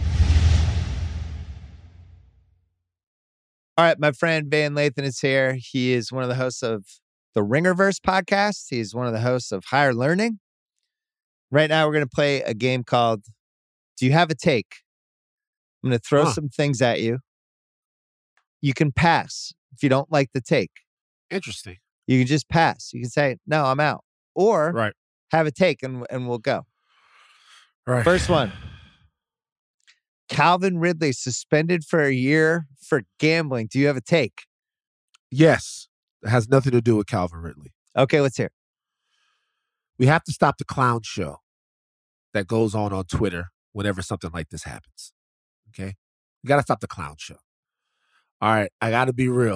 All right, my friend Van Lathan is here. He is one of the hosts of the Ringerverse podcast. He's one of the hosts of Higher Learning. Right now, we're going to play a game called Do You Have a Take? I'm going to throw huh. some things at you. You can pass if you don't like the take. Interesting. You can just pass. You can say, no, I'm out. Or right. have a take and, and we'll go. Right. First one. Calvin Ridley suspended for a year for gambling. Do you have a take? Yes. It has nothing to do with Calvin Ridley. Okay, let's hear it. We have to stop the clown show that goes on on Twitter whenever something like this happens. Okay? We got to stop the clown show. All right, I got to be real.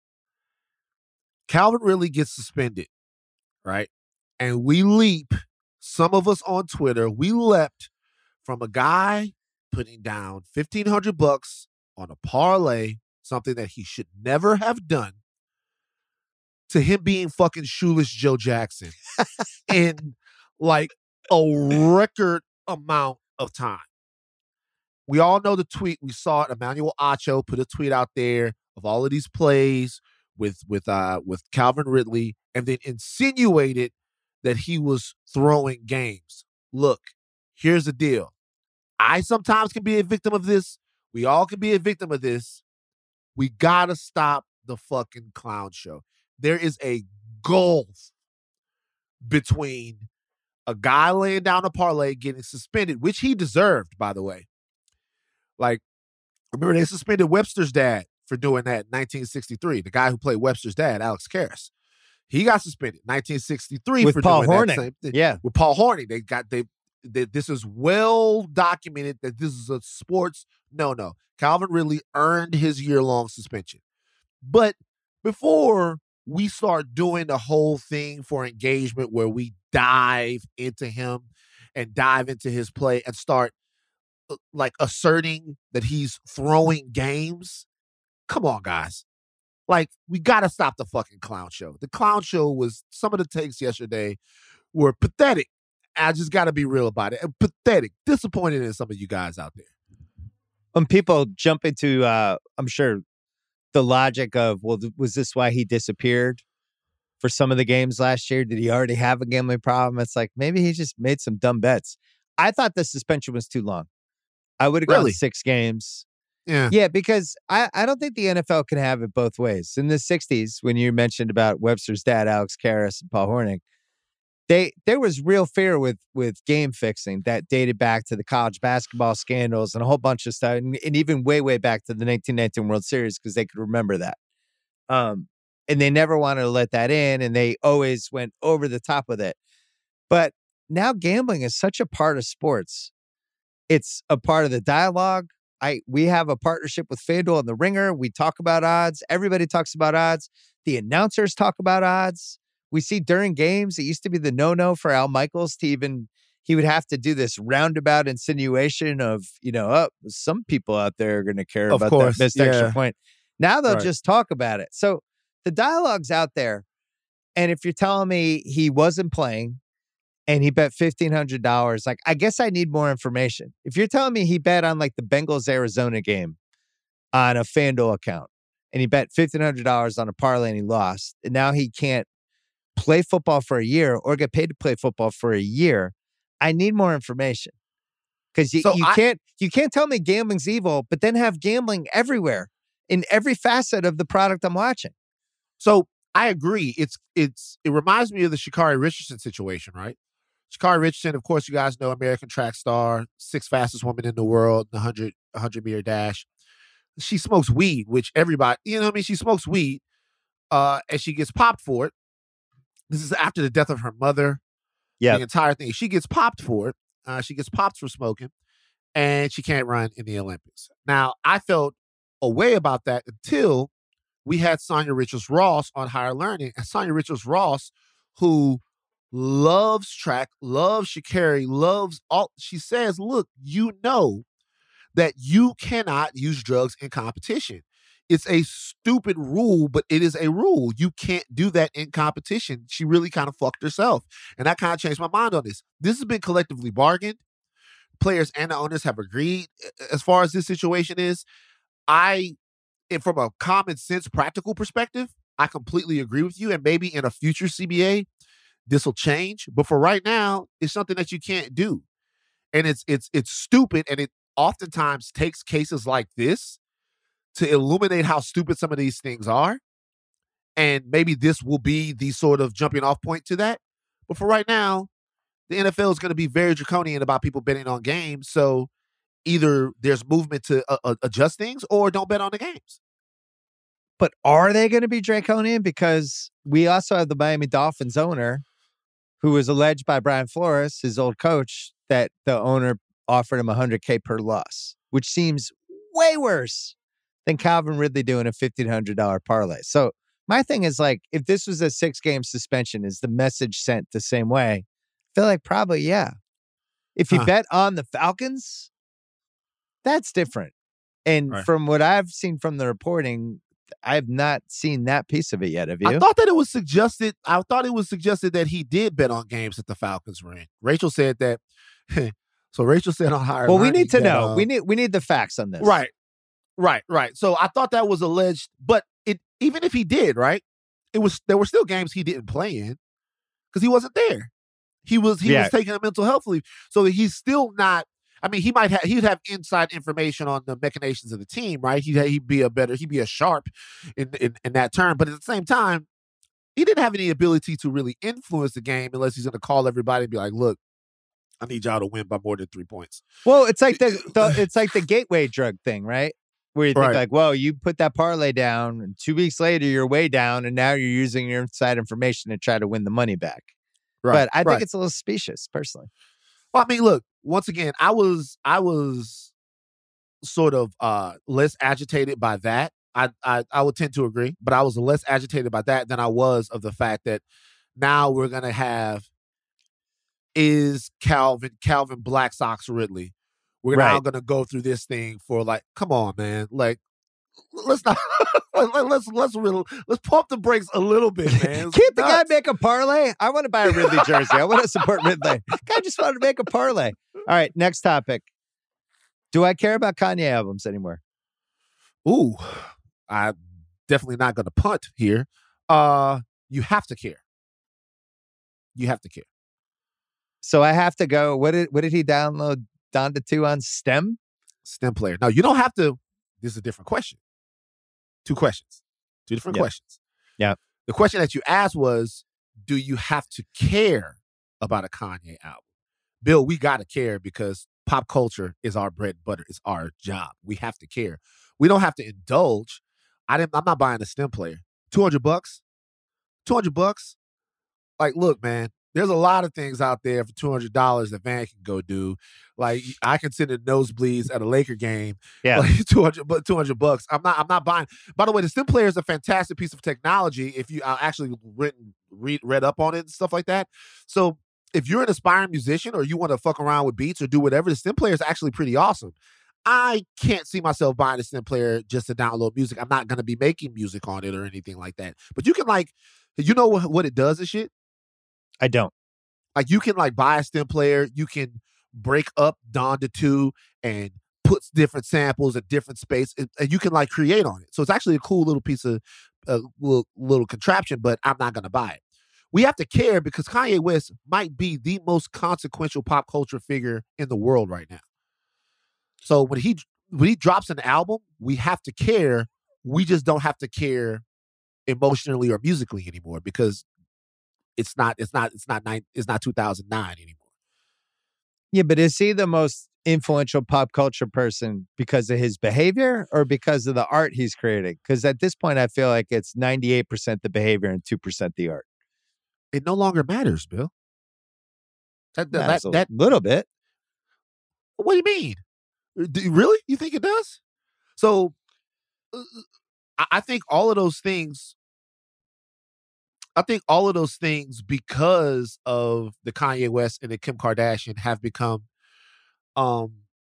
Calvin Ridley gets suspended, right? And we leap, some of us on Twitter, we leapt from a guy putting down fifteen hundred bucks on a parlay, something that he should never have done, to him being fucking shoeless Joe Jackson in like a record amount of time. We all know the tweet. We saw it. Emmanuel Acho put a tweet out there of all of these plays with with uh with Calvin Ridley, and then insinuated that he was throwing games. Look, here's the deal. I sometimes can be a victim of this. We all can be a victim of this. We gotta stop the fucking clown show. There is a gulf between a guy laying down a parlay getting suspended, which he deserved, by the way. Like, remember they suspended Webster's dad for doing that in nineteen sixty-three. The guy who played Webster's dad, Alex Karras. He got suspended in nineteen sixty-three with for Paul doing Hornung. that same thing. Yeah. With Paul Hornung. They got they, they this is well documented that this is a sports no no. Calvin Ridley earned his year-long suspension. But before we start doing the whole thing for engagement where we dive into him and dive into his play and start like asserting that he's throwing games. Come on, guys. Like, we got to stop the fucking clown show. The clown show was, some of the takes yesterday were pathetic. I just got to be real about it. And pathetic. Disappointed in some of you guys out there. When people jump into, uh, I'm sure, the logic of, well, th- was this why he disappeared for some of the games last year? Did he already have a gambling problem? It's like, maybe he just made some dumb bets. I thought the suspension was too long. I would have really? gone six games. Yeah. Yeah, because I, I don't think the N F L can have it both ways. In the sixties, when you mentioned about Webster's dad, Alex Karras, and Paul Hornung, they there was real fear with with game fixing that dated back to the college basketball scandals and a whole bunch of stuff, and, and even way, way back to the nineteen nineteen World Series because they could remember that. Um, and they never wanted to let that in, and they always went over the top with it. But now gambling is such a part of sports. It's a part of the dialogue. I we have a partnership with FanDuel and The Ringer. We talk about odds. Everybody talks about odds. The announcers talk about odds. We see during games, it used to be the no-no for Al Michaels to even, he would have to do this roundabout insinuation of, you know, oh, some people out there are going to care of about course, that missed yeah. extra point. Now they'll Right. just talk about it. So the dialogue's out there. And if you're telling me he wasn't playing, and he bet fifteen hundred dollars. Like, I guess I need more information. If you're telling me he bet on like the Bengals-Arizona game on a FanDuel account, and he bet fifteen hundred dollars on a parlay and he lost, and now he can't play football for a year or get paid to play football for a year, I need more information. Because you, So you I- can't you can't tell me gambling's evil, but then have gambling everywhere in every facet of the product I'm watching. So I agree. It's it's it reminds me of the Sha'Carri Richardson situation, right? Sha'Carri Richardson, of course, you guys know, American track star, sixth fastest woman in the world, the one hundred, one hundred meter dash. She smokes weed, which everybody, you know what I mean? She smokes weed, uh, and she gets popped for it. This is after the death of her mother. Yeah. The entire thing. She gets popped for it. Uh, she gets popped for smoking, and she can't run in the Olympics. Now, I felt a way about that until we had Sonia Richards-Ross on Higher Learning. And Sonia Richards-Ross, who loves track, loves Sha'Carri, loves all, she says, look, you know that you cannot use drugs in competition. It's a stupid rule, but it is a rule. You can't do that in competition. She really kind of fucked herself. And that kind of changed my mind on this. This has been collectively bargained. Players and the owners have agreed as far as this situation is. I, and from a common sense, practical perspective, I completely agree with you. And maybe in a future C B A, this will change. But for right now, it's something that you can't do. And it's it's it's stupid. And it oftentimes takes cases like this to illuminate how stupid some of these things are. And maybe this will be the sort of jumping off point to that. But for right now, the N F L is going to be very draconian about people betting on games. So either there's movement to uh, uh, adjust things or don't bet on the games. But are they going to be draconian? Because we also have the Miami Dolphins owner who was alleged by Brian Flores, his old coach, that the owner offered him one hundred K per loss, which seems way worse than Calvin Ridley doing a fifteen hundred dollars parlay. So my thing is, like, if this was a six-game suspension, is the message sent the same way? I feel like probably, yeah. If you Huh. bet on the Falcons, that's different. And Right. from what I've seen from the reporting, I've not seen that piece of it yet. Have you? I thought that it was suggested. I thought it was suggested that he did bet on games that the Falcons were in. Rachel said that. So Rachel said on Higher well, we Learning need to that, know. uh, we need we need the facts on this. Right, right, right. So I thought that was alleged, but it even if he did, right, it was there were still games he didn't play in because he wasn't there. He was he Yeah. was taking a mental health leave, so he's still not. I mean, he might have he'd have inside information on the machinations of the team, right? He'd he'd be a better he'd be a sharp in in, in that term, but at the same time, he didn't have any ability to really influence the game unless he's going to call everybody and be like, "Look, I need y'all to win by more than three points." Well, it's like the, the it's like the gateway drug thing, right? Where you think Right. like, well, you put that parlay down, and two weeks later you're way down, and now you're using your inside information to try to win the money back. Right, But I think right. it's a little specious, personally. Well, I mean, look, once again, I was I was sort of uh less agitated by that. I, I I would tend to agree, but I was less agitated by that than I was of the fact that now we're gonna have is Calvin Calvin Black Sox Ridley. We're now Right. gonna go through this thing for like, come on, man, like let's not let- let's let's really, let's pump the brakes a little bit, man. It's Can't the guy nuts. make a parlay? I want to buy a Ridley jersey. I want to support Ridley. Guy just wanted to make a parlay. All right, next topic. Do I care about Kanye albums anymore? Ooh, I'm definitely not going to punt here. Uh, you have to care. You have to care. So I have to go. What did what did he download Donda two on STEM? STEM player. Now, you don't have to. This is a different question. Two questions. Two different Yep. questions. Yep. The question that you asked was, do you have to care about a Kanye album? Bill, we got to care because pop culture is our bread and butter. It's our job. We have to care. We don't have to indulge. I didn't, I'm not buying a STEM player. two hundred bucks? two hundred bucks? Like, look, man, there's a lot of things out there for two hundred dollars that Van can go do. Like, I consider nosebleeds at a Laker game. Yeah. Like two hundred, but two hundred bucks. I'm not, I'm not buying. By the way, the STEM player is a fantastic piece of technology. If you uh, actually written, read, read up on it and stuff like that. So if you're an aspiring musician or you want to fuck around with beats or do whatever, the STEM player is actually pretty awesome. I can't see myself buying a STEM player just to download music. I'm not going to be making music on it or anything like that. But you can like, you know what, what it does and shit? I don't. Like you can like buy a STEM player. You can break up Donda two and put different samples at different space and, and you can like create on it. So it's actually a cool little piece of uh, little, little contraption, but I'm not going to buy it. we have to care because Kanye West might be the most consequential pop culture figure in the world right now. So when he when he drops an album, we have to care. We just don't have to care emotionally or musically anymore because it's not it's not it's not nine, it's not two thousand nine anymore. Yeah, but is he the most influential pop culture person because of his behavior or because of the art he's creating? Because at this point, I feel like it's ninety-eight percent the behavior and two percent the art. It no longer matters, Bill. That that, That's that, a that little bit. What do you mean? Do you, really? You think it does? So uh, I, I think all of those things. I think all of those things, because of the Kanye West and the Kim Kardashian, have become um,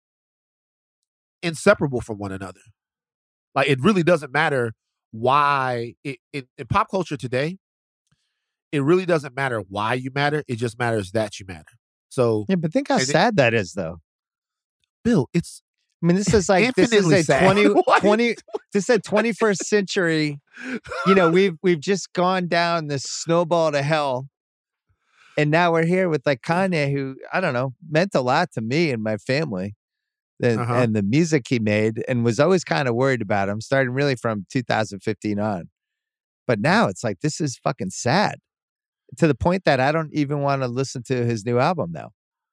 inseparable from one another. Like, it really doesn't matter why it, it, in pop culture today, it really doesn't matter why you matter. It just matters that you matter. So Yeah, but think how and it- sad that is, though. Bill, it's I mean, this is like this is infinitely a sad. twenty, What? twenty this is a twenty-first century. You know, we've we've just gone down this snowball to hell. And now we're here with like Kanye, who, I don't know, meant a lot to me and my family. And, Uh-huh. and the music he made, and was always kind of worried about him, starting really from two thousand fifteen on. But now it's like, this is fucking sad to the point that I don't even want to listen to his new album now.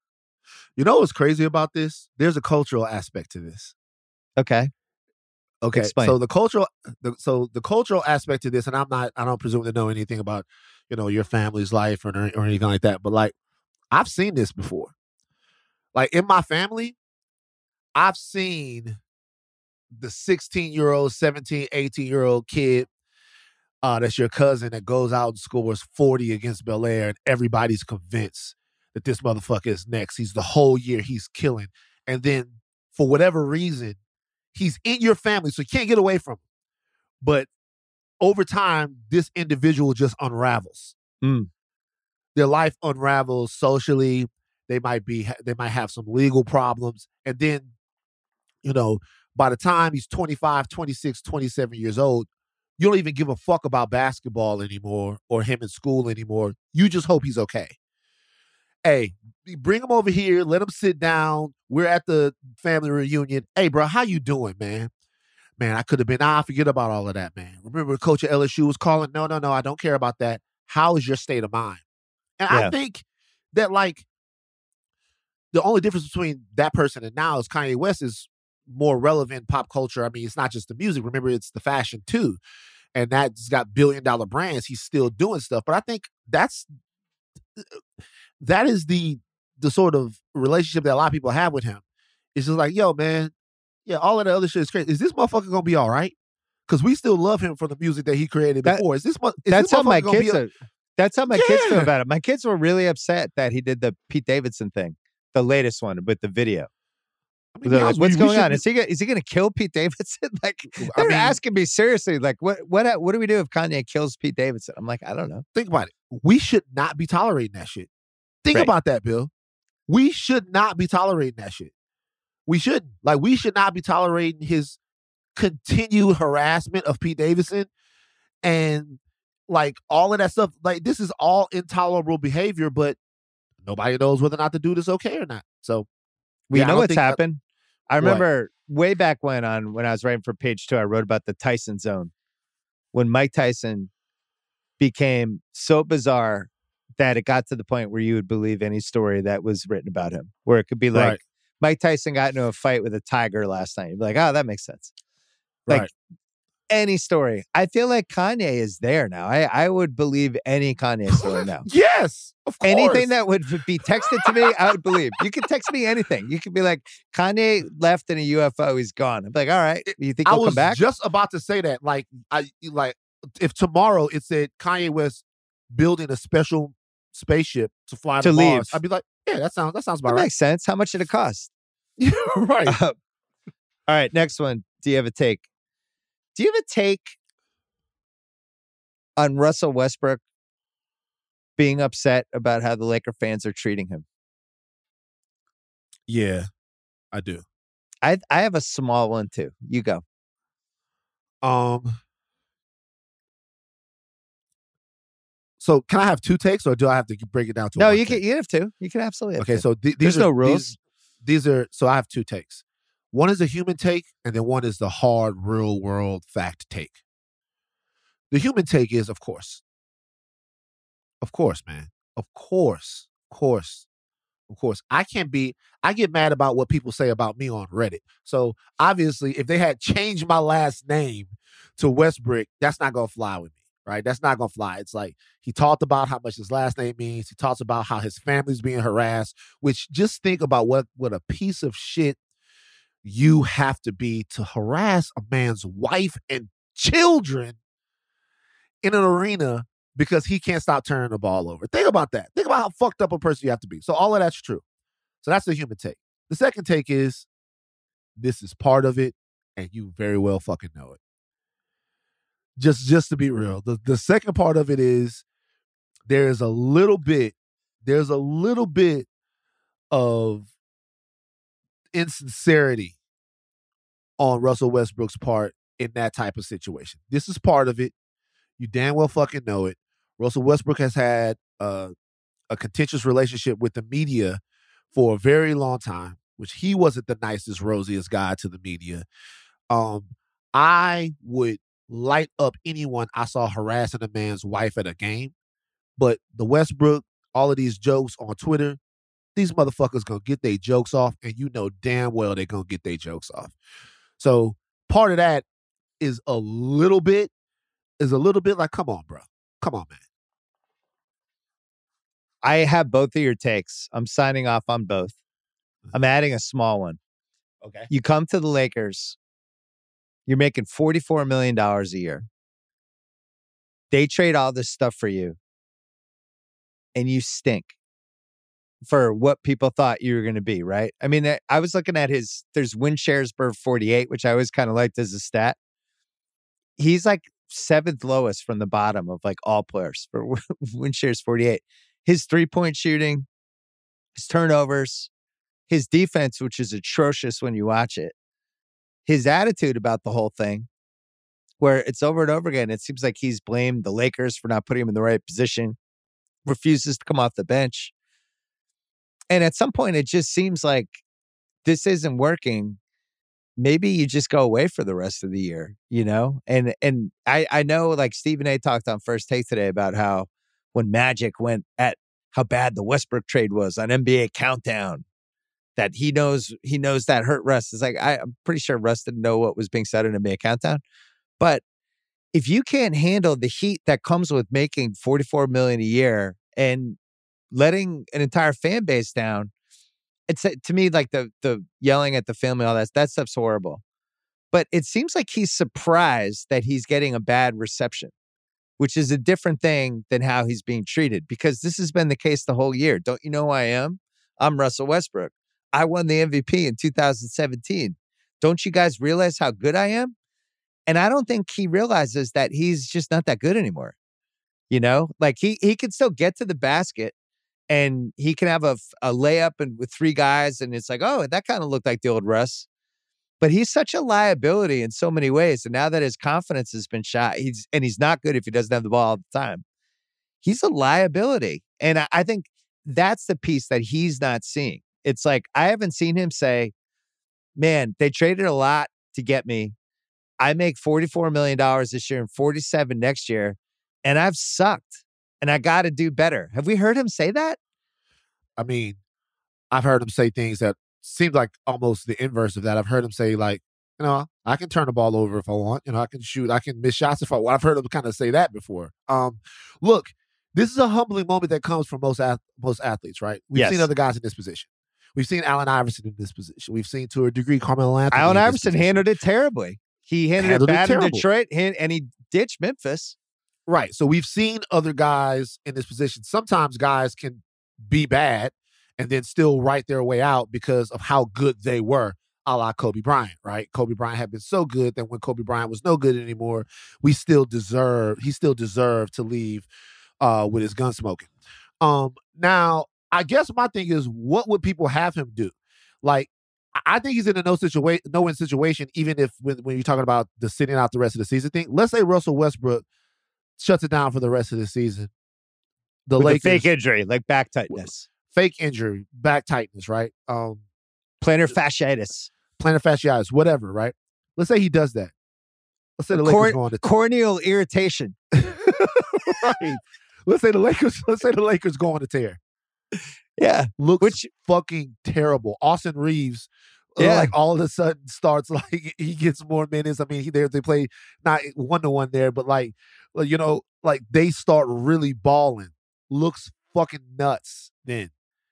You know what's crazy about this? There's a cultural aspect to this. Okay. Okay, Explain. so the cultural, the, so the cultural aspect to this, and I'm not, I don't presume to know anything about, you know, your family's life or or anything like that. But like, I've seen this before. Like in my family, I've seen the sixteen year old, seventeen, eighteen year old kid uh, that's your cousin that goes out and scores forty against Bel Air, and everybody's convinced that this motherfucker is next. He's the whole year he's killing, and then for whatever reason, he's in your family, so you can't get away from him. But over time, this individual just unravels. Mm. Their life unravels socially. They might be, they might have some legal problems. And then, you know, by the time he's twenty-five, twenty-six, twenty-seven years old, you don't even give a fuck about basketball anymore or him in school anymore. You just hope he's okay. Hey, bring him over here. Let him sit down. We're at the family reunion. Hey, bro, how you doing, man? Man, I could have been, ah, forget about all of that, man. Remember Coach at L S U was calling? No, no, no, I don't care about that. How is your state of mind? And Yeah. I think that, like, the only difference between that person and now is Kanye West is more relevant pop culture. I mean, it's not just the music. Remember, it's the fashion, too. And that's got billion-dollar brands. He's still doing stuff. But I think that's... that is the the sort of relationship that a lot of people have with him. It's just like, yo, man, yeah, all of the other shit is great. Is this motherfucker gonna be all right? Because we still love him for the music that he created That- before. Is this, mo- is That's this how my motherfucker gonna kids be a- are. That's how my kids feel Yeah. about it. My kids were really upset that he did the Pete Davidson thing, the latest one with the video. I mean, They're to be like, honest what's with you, we going on? should- Is he gonna, is he going to kill Pete Davidson? Like, I they're mean- asking me seriously, like, what what what do we do if Kanye kills Pete Davidson? I'm like, I don't know. Think about it. We should not be tolerating that shit. Think Right. about that, Bill. We should not be tolerating that shit. We shouldn't. Like, we should not be tolerating his continued harassment of Pete Davidson and like all of that stuff. Like, this is all intolerable behavior, but nobody knows whether or not the dude is okay or not. So We yeah, I know don't what's think that- happened. I What? remember way back when on when I was writing for Page Two, I wrote about the Tyson Zone when Mike Tyson became so bizarre that it got to the point where you would believe any story that was written about him. Where it could be like Right. Mike Tyson got into a fight with a tiger last night. You'd be like, oh, that makes sense. Like Right. any story. I feel like Kanye is there now. I, I would believe any Kanye story now. Yes, of course. Anything that would be texted to me, I would believe. You can text me anything. You could be like, Kanye left in a U F O. He's gone. I'm like, all right. You think I he'll was come back? just about to say that. Like, I like if tomorrow it said Kanye West building a special spaceship to fly to, To Mars, leave. I'd be like, yeah, that sounds that sounds That about right. makes sense. How much did it cost? right. Uh, all right. Next one. Do you have a take? Do you have a take on Russell Westbrook being upset about how the Laker fans are treating him? Yeah, I do. I I have a small one too. You go. Um. So can I have two takes, or do I have to break it down to No, one you take? can. You have two. You can absolutely. Have Okay, two. so th- these There's are, no rules. These, these are so I have two takes. One is a human take, and then one is the hard, real world fact take. The human take is, of course, of course, man, of course, of course, of course. I can't be. I get mad about what people say about me on Reddit. So obviously, if they had changed my last name to Westbrook, that's not gonna fly with me. Right? That's not going to fly. It's like he talked about how much his last name means. He talks about how his family's being harassed, which just think about what, what a piece of shit you have to be to harass a man's wife and children in an arena because he can't stop turning the ball over. Think about that. Think about how fucked up a person you have to be. So all of that's true. So that's the human take. The second take is this is part of it, and you very well fucking know it. Just just to be real. The the second part of it is there's a little bit, there's a little bit of insincerity on Russell Westbrook's part in that type of situation. This is part of it. You damn well fucking know it. Russell Westbrook has had a, a contentious relationship with the media for a very long time, which he wasn't the nicest, rosiest guy to the media. Um, I would light up anyone I saw harassing a man's wife at a game. But the Westbrook, all of these jokes on Twitter, these motherfuckers gonna get their jokes off, and you know damn well they're gonna get their jokes off. So part of that is a little bit, is a little bit like, come on, bro. Come on, man. I have both of your takes. I'm signing off on both. I'm adding a small one. Okay. You come to the Lakers. You're making forty-four million dollars a year. They trade all this stuff for you. And you stink for what people thought you were going to be, right? I mean, I was looking at his, there's win shares per forty-eight, which I always kind of liked as a stat. He's like seventh lowest from the bottom of like all players for win shares forty-eight. His three-point shooting, his turnovers, his defense, which is atrocious when you watch it. His attitude about the whole thing, where it's over and over again. It seems like he's blamed the Lakers for not putting him in the right position, refuses to come off the bench. And at some point, it just seems like this isn't working. Maybe you just go away for the rest of the year, you know? And and I, I know like Stephen A talked on First Take today about how when Magic went at how bad the Westbrook trade was on N B A Countdown, that he knows he knows that hurt Russ. It's like, I, I'm pretty sure Russ didn't know what was being said in N B A Countdown. But if you can't handle the heat that comes with making forty-four million dollars a year and letting an entire fan base down, it's to me like the the yelling at the family, all that, that stuff's horrible. But it seems like he's surprised that he's getting a bad reception, which is a different thing than how he's being treated, because this has been the case the whole year. Don't you know who I am? I'm Russell Westbrook. I won the M V P in two thousand seventeen. Don't you guys realize how good I am? And I don't think he realizes that he's just not that good anymore. You know, like he he can still get to the basket and he can have a, a layup and with three guys. And it's like, oh, that kind of looked like the old Russ. But he's such a liability in so many ways. And now that his confidence has been shot, he's and he's not good if he doesn't have the ball all the time. He's a liability. And I, I think that's the piece that he's not seeing. It's like, I haven't seen him say, man, they traded a lot to get me. I make forty-four million dollars this year and forty-seven next year, and I've sucked, and I got to do better. Have we heard him say that? I mean, I've heard him say things that seems like almost the inverse of that. I've heard him say, like, you know, I can turn the ball over if I want. You know, I can shoot. I can miss shots if I want. I've heard him kind of say that before. Um, look, this is a humbling moment that comes from most ath- most athletes, right? We've Yes. seen other guys in this position. We've seen Allen Iverson in this position. We've seen, to a degree, Carmelo Anthony. Allen in this Iverson position. handled it terribly. He handled, Handled it it bad in terrible. Detroit, and and he ditched Memphis. Right. So we've seen other guys in this position. Sometimes guys can be bad and then still write their way out because of how good they were, a la Kobe Bryant, right? Kobe Bryant had been so good that when Kobe Bryant was no good anymore, we still deserve, he still deserved to leave uh, with his gun smoking. Um, now, I guess my thing is, what would people have him do? Like, I think he's in a no situation, no win situation, even if when, when you're talking about the sitting out the rest of the season thing. Let's say Russell Westbrook shuts it down for the rest of the season. the With Lakers a fake injury, like back tightness, fake injury, back tightness, right? Um, plantar fasciitis, plantar fasciitis, whatever, right? Let's say he does that. Let's say the Cor- Lakers go on to corneal irritation. right. Let's say the Lakers. Let's say the Lakers go on a tear. Yeah, Looks which fucking terrible. Austin Reeves, uh, Yeah. like all of a sudden starts like he gets more minutes. I mean, he they they play not one to one there, but like you know, like they start really balling. Looks fucking nuts. Then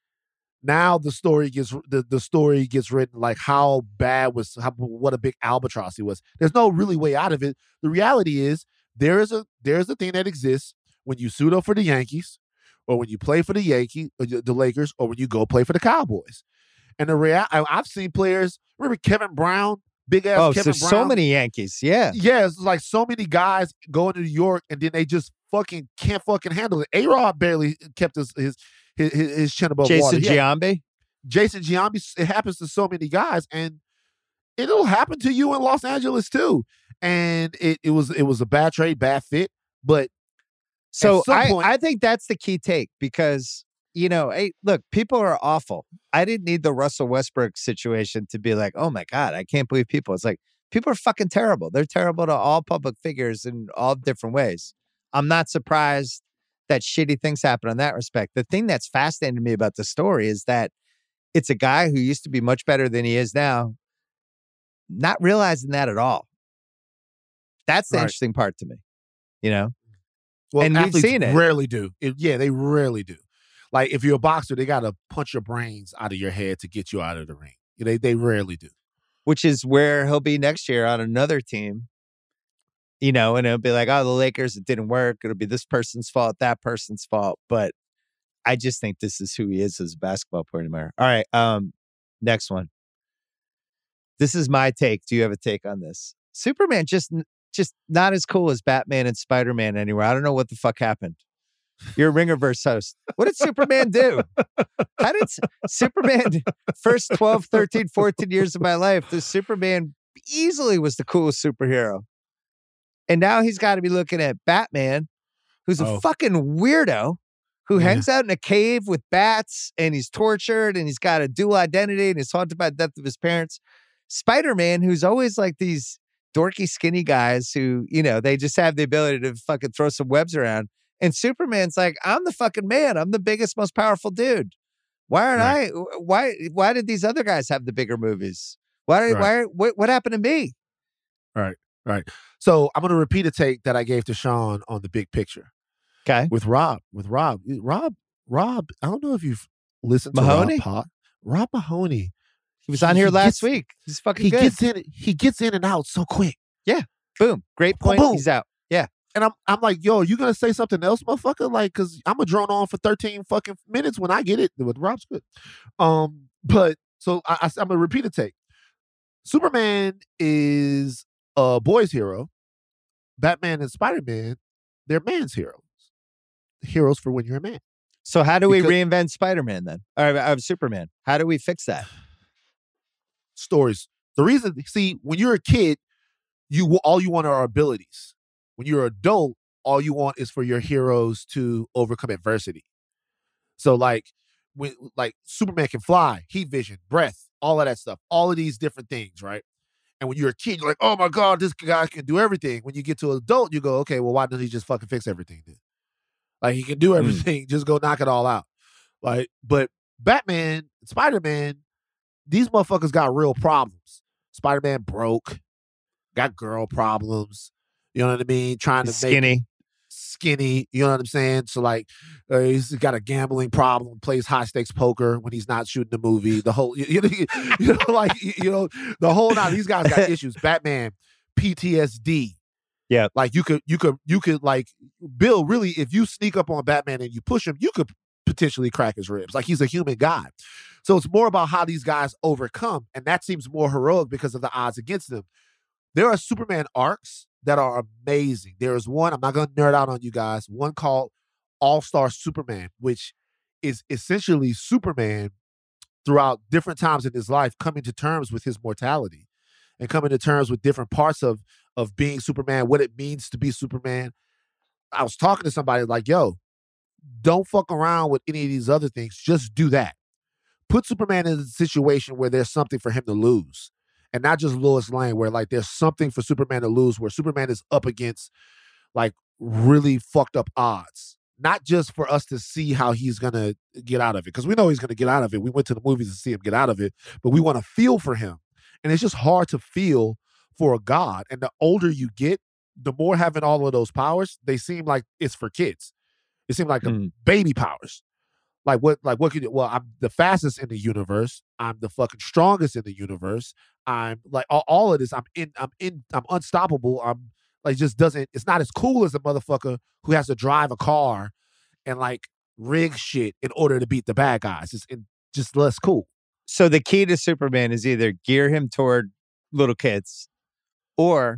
now the story gets the, the story gets written like how bad was how, what a big albatross he was. There's no really way out of it. The reality is there is a there's a thing that exists when you suit up for the Yankees, or when you play for the Yankees, or the Lakers, or when you go play for the Cowboys. And the real I've seen players. Remember Kevin Brown, big ass. oh, Kevin so Brown? so many Yankees. Yeah, Yeah, it's like so many guys going to New York, and then they just fucking can't fucking handle it. A-Rod barely kept his his his, his chin above water. Jason Yeah. Giambi. Jason Giambi, it happens to so many guys, and it'll happen to you in Los Angeles too. And it, it was it was a bad trade, bad fit. But So at some I, point, I think that's the key take because, you know, hey, look, people are awful. I didn't need the Russell Westbrook situation to be like, oh my God, I can't believe people. It's like, people are fucking terrible. They're terrible to all public figures in all different ways. I'm not surprised that shitty things happen in that respect. The thing that's fascinating to me about the story is that it's a guy who used to be much better than he is now, not realizing that at all. That's the Right. interesting part to me, you know? well, and we've athletes seen it. rarely do. It- yeah, they rarely do. Like if you're a boxer, they gotta punch your brains out of your head to get you out of the ring. They they rarely do. Which is where he'll be next year on another team. You know, and it'll be like, oh, the Lakers, it didn't work. It'll be this person's fault, that person's fault. But I just think this is who he is as a basketball player. All right. Um, next one. This is my take. Do you have a take on this? Superman just just not as cool as Batman and Spider-Man anywhere. I don't know what the fuck happened. You're a Ringerverse host. What did Superman do? How did S- Superman, first twelve, thirteen, fourteen years of my life, the Superman easily was the coolest superhero. And now he's got to be looking at Batman, who's a Oh. fucking weirdo who Yeah. hangs out in a cave with bats and he's tortured and he's got a dual identity and he's haunted by the death of his parents. Spider-Man, who's always like these dorky, skinny guys who, you know, they just have the ability to fucking throw some webs around. And Superman's like, I'm the fucking man. I'm the biggest, most powerful dude. Why aren't Right. I? Why? Why did these other guys have the bigger movies? Why? Right. Why? What, what happened to me? Right. Right. So I'm gonna repeat a take that I gave to Sean on the big picture Okay, with Rob. With Rob. Rob. Rob. I don't know if you've listened to Mahoney? Rob Pod. Rob Mahoney. he was on here he last gets- week. He's fucking He good. gets in. He gets in and out so quick. Boom, great point. Boom. He's out. Yeah, And I'm I'm like, yo, you gonna say something else, motherfucker? Like, cause I'm gonna drone on for thirteen fucking minutes when I get it. With Rob's good. Um, but so I, I I'm gonna repeat a take. Superman is a boy's hero. Batman and Spider-Man, they're man's heroes. Heroes for when you're a man. So how do we Because- reinvent Spider-Man then? Or uh, Superman? How do we fix that? Stories. The reason, see, when you're a kid, you all you want are abilities. When you're an adult, all you want is for your heroes to overcome adversity. So like when like Superman can fly, heat vision, breath, all of that stuff, all of these different things, right? And when you're a kid, you're like, oh my God, this guy can do everything. When you get to an adult, you go, okay, well, why doesn't he just fucking fix everything then? Like he can do everything, just go knock it all out. Like, but Batman, Spider-Man, these motherfuckers got real problems. Spider-Man broke, got girl problems. You know what I mean? Trying to He's make skinny. skinny. You know what I'm saying? So like, uh, he's got a gambling problem. Plays high stakes poker when he's not shooting the movie. The whole, you, you, know, you know, like you know, the whole now. These guys got issues. Batman, P T S D. Yeah. Like you could, you could, you could like Bill. Really, if you sneak up on Batman and you push him, you could potentially crack his ribs. Like he's a human god. So it's more about how these guys overcome, and that seems more heroic because of the odds against them. There are Superman arcs that are amazing. There is one, I'm not going to nerd out on you guys, one called All-Star Superman, which is essentially Superman throughout different times in his life coming to terms with his mortality and coming to terms with different parts of, of being Superman, what it means to be Superman. I was talking to somebody like, yo, don't fuck around with any of these other things. Just do that. Put Superman in a situation where there's something for him to lose. And not just Lois Lane, where like there's something for Superman to lose, where Superman is up against like really fucked up odds. Not just for us to see how he's going to get out of it, because we know he's going to get out of it. We went to the movies to see him get out of it, but we want to feel for him. And it's just hard to feel for a god. And the older you get, the more having all of those powers, they seem like it's for kids. It seems like mm. baby powers. Like what? Like what could you? Well, I'm the fastest in the universe. I'm the fucking strongest in the universe. I'm like all, all of this. I'm in. I'm in. I'm unstoppable. I'm like just doesn't. It's not as cool as a motherfucker who has to drive a car and like rig shit in order to beat the bad guys. It's in, just less cool. So the key to Superman is either gear him toward little kids, or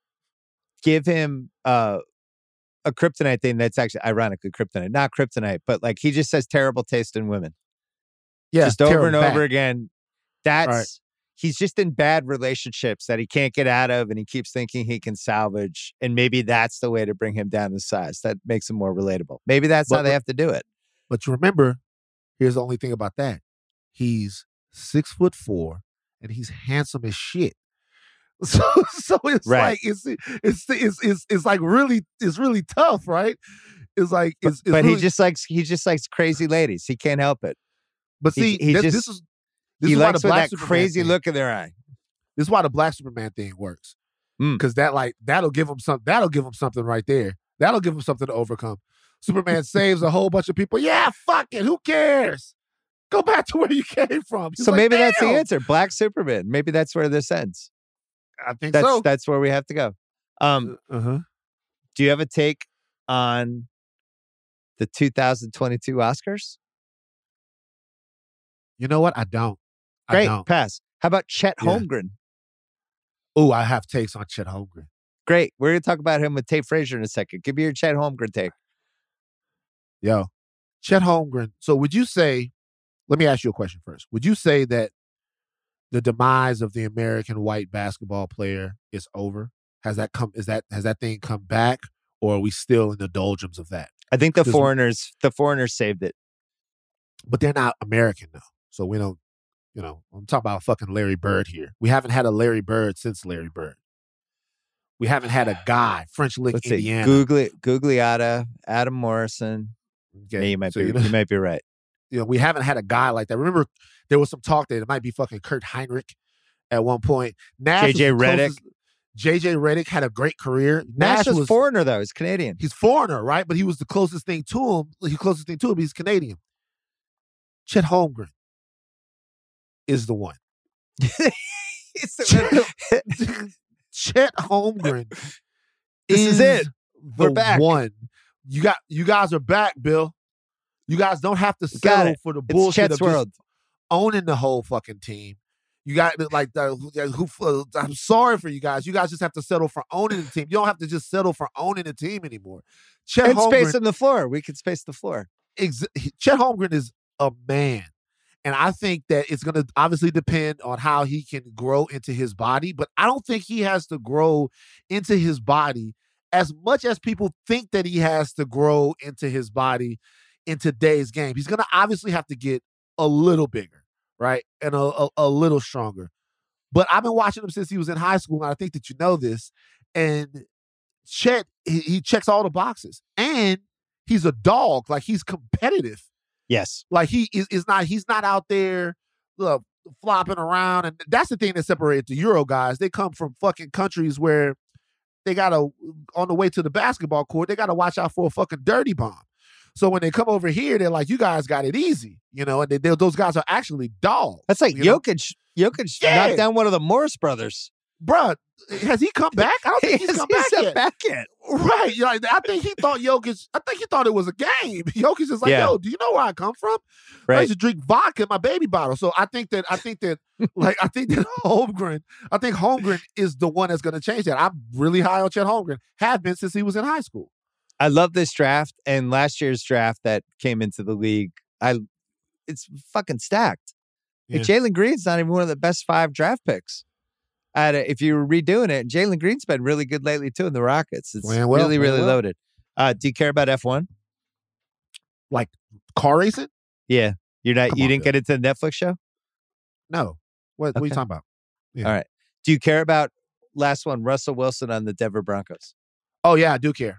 give him uh, a kryptonite thing that's actually ironically kryptonite, not kryptonite, but like he just says terrible taste in women. Yeah, just over and bad. over again. That's right. He's just in bad relationships that he can't get out of, and he keeps thinking he can salvage. And maybe that's the way to bring him down to size. That makes him more relatable. Maybe that's but, how they have to do it. But you remember, here's the only thing about that: he's six foot four, and he's handsome as shit. So, so it's right. like it's, it's it's it's it's like really it's really tough, right? It's like it's, but, but it's really, he just likes he just likes crazy ladies. He can't help it. But see, he, he this, just this is this he is likes why the with that Superman crazy thing, look in their eye. This is why the Black Superman thing works, because mm. that like that'll give him some that'll give him something right there. That'll give him something to overcome. Superman saves a whole bunch of people. Yeah, fuck it. Who cares? Go back to where you came from. He's so like, maybe damn. that's the answer. Black Superman. Maybe that's where this ends. I think that's, so. That's where we have to go. Um, uh-huh. Do you have a take on the two thousand twenty-two Oscars? You know what? I don't. Great. I don't. Pass. How about Chet Yeah. Holmgren? Oh, I have takes on Chet Holmgren. Great. We're going to talk about him with Tate Frazier in a second. Give me your Chet Holmgren take. Yo, Chet Holmgren. So would you say, let me ask you a question first. Would you say that the demise of the American white basketball player is over? Has that come, is that, has that thing come back, or are we still in the doldrums of that? I think the foreigners, the foreigners saved it. But they're not American though. So we don't, you know, I'm talking about fucking Larry Bird here. We haven't had a Larry Bird since Larry Bird. We haven't had a guy, French Lick, Let's Indiana. See, Googly, Gugliotta, Adam Morrison. Okay. Yeah, you might so, be, you, know, you might be right. You know, we haven't had a guy like that. Remember, there was some talk that it might be fucking Kurt Heinrich at one point. Nash J J Redick. J J Redick had a great career. Nash, Nash was foreigner though. He's Canadian. He's foreigner, right? But he was the closest thing to him. He closest thing to him. He's Canadian. Chet Holmgren is the one. Chet, Chet Holmgren this is, is it. We're the back. One. You got you guys are back, Bill. You guys don't have to settle for the bullshit it's of world. just owning the whole fucking team. You got like the who, I'm sorry for you guys. You guys just have to settle for owning the team. You don't have to just settle for owning the team anymore. Chet and Holmgren, space on the floor. We can space the floor. Ex- Chet Holmgren is a man. And I think that it's going to obviously depend on how he can grow into his body. But I don't think he has to grow into his body as much as people think that he has to grow into his body in today's game. He's going to obviously have to get a little bigger, right? And a, a, a little stronger. But I've been watching him since he was in high school, and I think that you know this. And Chet, he, he checks all the boxes. And he's a dog. Like, he's competitive. Yes. Like, he is, is not, he's not out there uh, flopping around. And that's the thing that separates the Euro guys. They come from fucking countries where they got to, on the way to the basketball court, they got to watch out for a fucking dirty bomb. So when they come over here, they're like, you guys got it easy, you know, and they, they, those guys are actually dogs. That's like Jokic. Know? Jokic yeah. knocked down one of the Morris brothers. Bruh, has he come back? I don't think he's come back yet. back yet. Right. You know, I think he thought Jokic, I think he thought it was a game. Jokic is like, yeah. yo, do you know where I come from? Right. I used to drink vodka in my baby bottle. So I think that, I think that, like, I think that Holmgren, I think Holmgren is the one that's going to change that. I'm really high on Chet Holmgren. Have been since he was in high school. I love this draft, and last year's draft that came into the league, I it's fucking stacked. Yeah. Jalen Green's not even one of the best five draft picks. At a, if you were redoing it, Jalen Green's been really good lately too in the Rockets. It's well, really, really well. loaded. Uh, do you care about F one? Like car racing? Yeah. You're not, Come you on, didn't Bill. get into the Netflix show? No. What, what are you Okay. talking about? Yeah. All right. Do you care about last one, Russell Wilson on the Denver Broncos? Oh, yeah, I do care.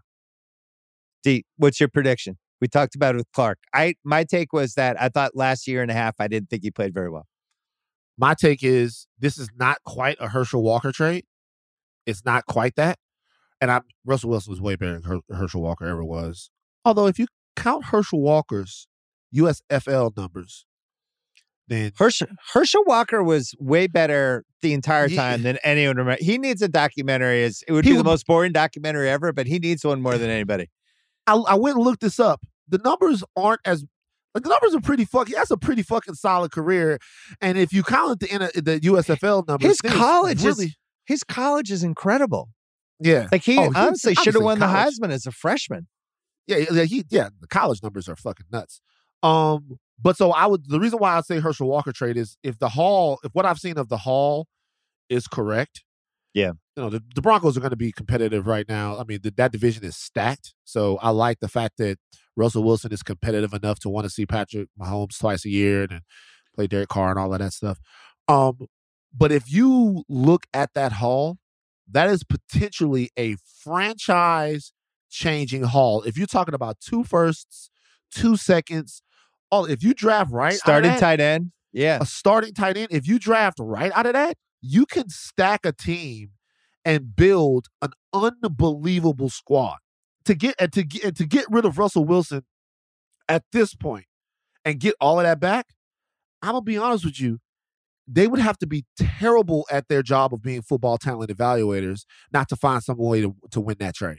D, what's your prediction? We talked about it with Clark. I my take was that I thought last year and a half, I didn't think he played very well. My take is this is not quite a Herschel Walker trade. It's not quite that. And I Russell Wilson was way better than Her- Herschel Walker ever was. Although if you count Herschel Walker's U S F L numbers, then Herschel, Herschel Walker was way better the entire He- time than anyone remember. He needs a documentary. It's, it would He be the would- most boring documentary ever, but he needs one more than anybody. I, I went and looked this up. The numbers aren't as like the numbers are pretty fucking. That's a pretty fucking solid career. And if you count the N- the U S F L numbers, His then it's college is really his college is incredible. yeah. Like he Oh, he- honestly should have obviously won the college. Heisman as a freshman. Yeah, yeah, he yeah, the college numbers are fucking nuts. Um, but so I would the reason why I say Herschel Walker trade is if the Hall, if what I've seen of the Hall is correct, Yeah. you know, the, the Broncos are going to be competitive right now. I mean, the, that division is stacked. So I like the fact that Russell Wilson is competitive enough to want to see Patrick Mahomes twice a year and, and play Derek Carr and all of that stuff. Um, but if you look at that Hall, that is potentially a franchise changing haul. If you're talking about two firsts, two seconds, all if you draft right Starting out of that, tight end. Yeah. a starting tight end, if you draft right out of that, you can stack a team and build an unbelievable squad. To get and to get and to get rid of Russell Wilson at this point and get all of that back, I'm gonna be honest with you, they would have to be terrible at their job of being football talent evaluators not to find some way to, to win that trade.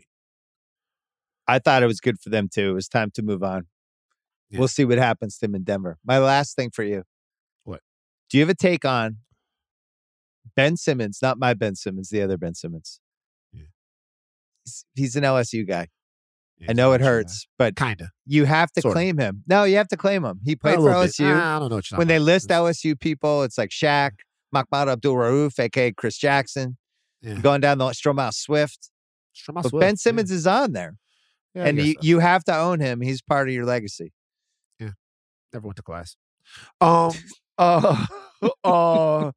I thought it was good for them too. It was time to move on. Yeah. We'll see what happens to him in Denver. My last thing for you. What? Do you have a take on Ben Simmons? Not my Ben Simmons, the other Ben Simmons. Yeah. He's, he's an L S U guy. Yeah, I know it sure. hurts, but Kinda. you have to Sorta. claim him. No, you have to claim him. He A played for little L bit. S U. Ah, I don't know what you're When talking they about. list L S U people, it's like Shaq, Mahmoud Abdul-Rauf, aka Chris Jackson, Yeah. going down the Stromae Swift. Stromae But Swift, Ben yeah. Simmons is on there. Yeah, I and guess you, so. you have to own him. He's part of your legacy. Never went to class. Um. Uh. uh.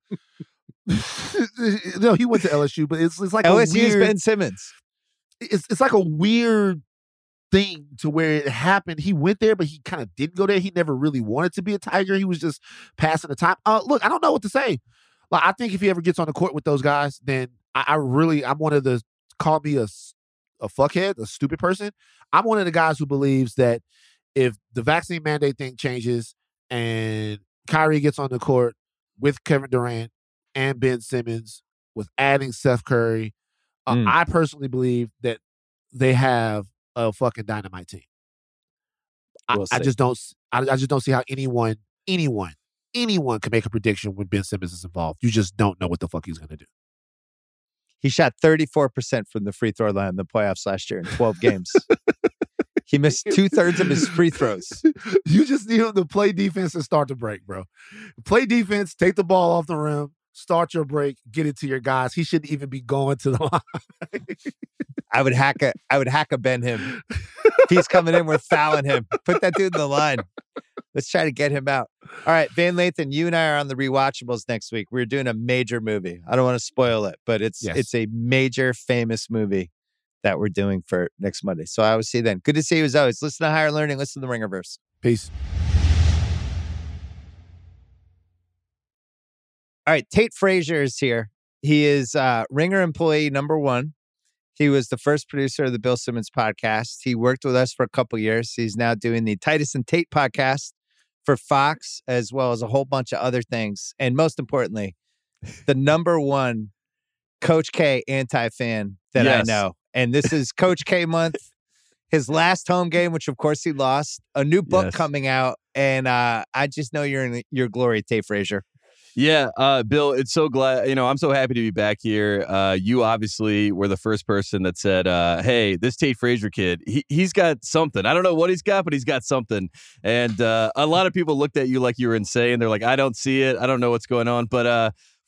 No, he went to L S U, but it's it's like L a S U is weird. Ben Simmons. It's it's like a weird thing to where it happened. He went there, but he kind of didn't go there. He never really wanted to be a Tiger. He was just passing the time. Uh, look, I don't know what to say. Like, I think if he ever gets on the court with those guys, then I, I really I'm one of the call me a s- a fuckhead, a stupid person. I'm one of the guys who believes that if the vaccine mandate thing changes and Kyrie gets on the court with Kevin Durant and Ben Simmons, with adding Seth Curry, uh, Mm. I personally believe that they have a fucking dynamite team. I, We'll I see. just don't. s- I, I just don't see how anyone, anyone, anyone can make a prediction when Ben Simmons is involved. You just don't know what the fuck he's going to do. He shot thirty-four percent from the free throw line in the playoffs last year in twelve games. He missed two thirds of his free throws. You just need him to play defense and start the break, bro. Play defense, take the ball off the rim, start your break, get it to your guys. He shouldn't even be going to the line. I would hack a I would hack a Ben him. If he's coming in, we're fouling him. Put that dude in the line. Let's try to get him out. All right, Van Lathan, you and I are on the rewatchables next week. We're doing a major movie. I don't want to spoil it, but it's Yes. it's a major famous movie that we're doing for next Monday. So I will see you then. Good to see you as always. Listen to Higher Learning. Listen to the Ringerverse. Peace. All right, Tate Frazier is here. He is uh, Ringer employee number one. He was the first producer of the Bill Simmons podcast. He worked with us for a couple years. He's now doing the Titus and Tate podcast for Fox, as well as a whole bunch of other things. And most importantly, the number one Coach K anti-fan that I Yes. know. And this is Coach K month. His last home game, which of course he lost. A new book Yes. coming out, and uh, I just know you're in your glory, Tate Frazier. Yeah, uh, Bill, it's so glad, you know, I'm so happy to be back here. Uh, you obviously were the first person that said, uh, hey, this Tate Frazier kid, he, he's got something. I don't know what he's got, but he's got something. And uh, a lot of people looked at you like you were insane. They're like, I don't see it. I don't know what's going on. But uh,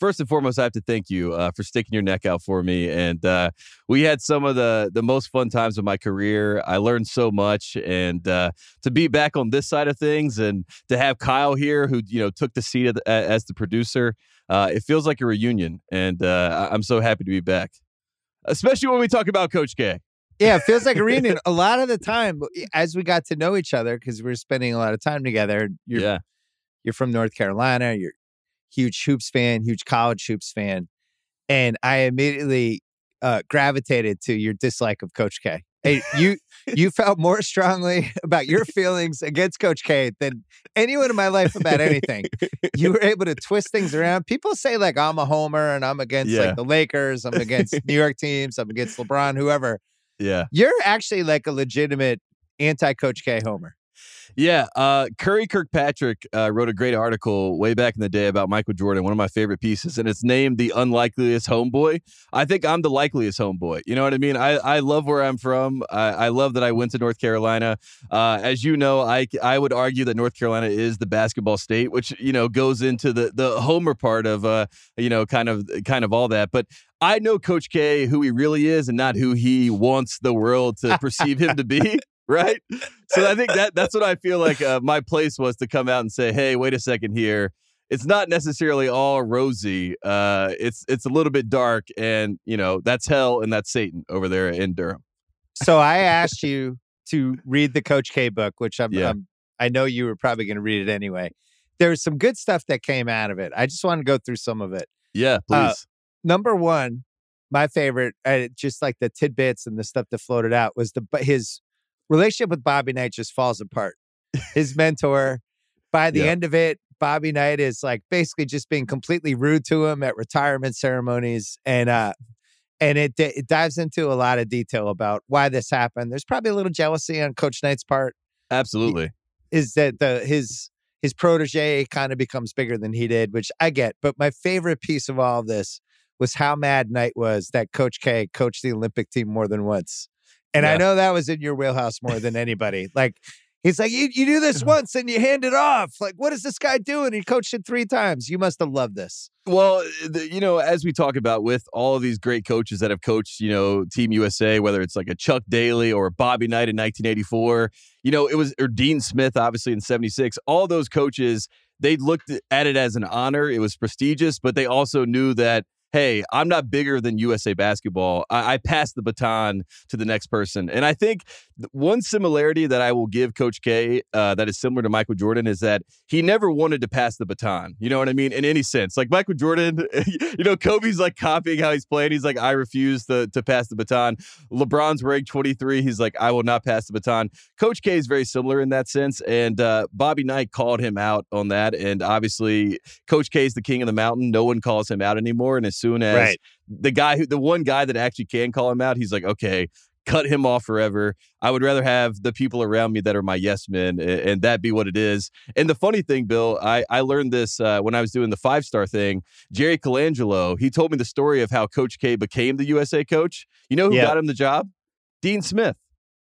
first and foremost, I have to thank you uh, for sticking your neck out for me. And uh, we had some of the the most fun times of my career. I learned so much, and uh, to be back on this side of things, and to have Kyle here, who you know took the seat of the, as the producer, uh, it feels like a reunion, and uh, I'm so happy to be back, especially when we talk about Coach K. Yeah, it feels like a reunion. A lot of the time, as we got to know each other, because we were spending a lot of time together. You're, yeah, you're from North Carolina. You're huge hoops fan, huge college hoops fan. And I immediately uh, gravitated to your dislike of Coach K. Hey, you you felt more strongly about your feelings against Coach K than anyone in my life about anything. You were able to twist things around. People say like I'm a homer and I'm against yeah. like the Lakers, I'm against New York teams, I'm against LeBron, whoever. Yeah. You're actually like a legitimate anti-Coach K homer. Yeah, uh, Curry Kirkpatrick uh, wrote a great article way back in the day about Michael Jordan, one of my favorite pieces, and it's named The Unlikeliest Homeboy. I think I'm the likeliest homeboy. You know what I mean? I, I love where I'm from. I, I love that I went to North Carolina. Uh, as you know, I, I would argue that North Carolina is the basketball state, which, you know, goes into the, the homer part of, uh, you know, kind of kind of all that. But I know Coach K, who he really is, and not who he wants the world to perceive him to be. Right. So I think that that's what I feel like uh, my place was, to come out and say, hey, wait a second here. It's not necessarily all rosy. Uh, it's it's a little bit dark, and, you know, that's hell and that's Satan over there in Durham. So I asked you to read the Coach K book, which I'm, yeah. I'm I know you were probably going to read it anyway. There was some good stuff that came out of it. I just want to go through some of it. Yeah, please. Uh, number one, my favorite, uh, just like the tidbits and the stuff that floated out, was the his relationship with Bobby Knight just falls apart. His mentor, by the yeah. end of it, Bobby Knight is like basically just being completely rude to him at retirement ceremonies. And uh, and it, it dives into a lot of detail about why this happened. There's probably a little jealousy on Coach Knight's part. Absolutely. Is that the his his protege kind of becomes bigger than he did, which I get. But my favorite piece of all of this was how mad Knight was that Coach K coached the Olympic team more than once. And yeah. I know that was in your wheelhouse more than anybody. Like, he's like, you, you do this once and you hand it off. Like, what is this guy doing? He coached it three times. You must have loved this. Well, the, you know, as we talk about with all of these great coaches that have coached, you know, Team U S A, whether it's like a Chuck Daly or Bobby Knight in nineteen eighty-four, you know, it was, or Dean Smith, obviously in seventy-six, all those coaches, they looked at it as an honor. It was prestigious, but they also knew that, hey, I'm not bigger than U S A basketball. I, I pass the baton to the next person. And I think one similarity that I will give Coach K uh, that is similar to Michael Jordan is that he never wanted to pass the baton. You know what I mean? In any sense. Like Michael Jordan, you know, Kobe's like copying how he's playing. He's like, I refuse to, to pass the baton. LeBron's ranked twenty-three. He's like, I will not pass the baton. Coach K is very similar in that sense. And uh, Bobby Knight called him out on that. And obviously, Coach K is the king of the mountain. No one calls him out anymore. And as soon as right. the guy who, the one guy that actually can call him out, he's like, okay, cut him off forever. I would rather have the people around me that are my yes men, and, and that be what it is. And the funny thing, Bill, I, I learned this uh, when I was doing the five-star thing. Jerry Colangelo, he told me the story of how Coach K became the U S A coach. You know who yeah. got him the job? Dean Smith.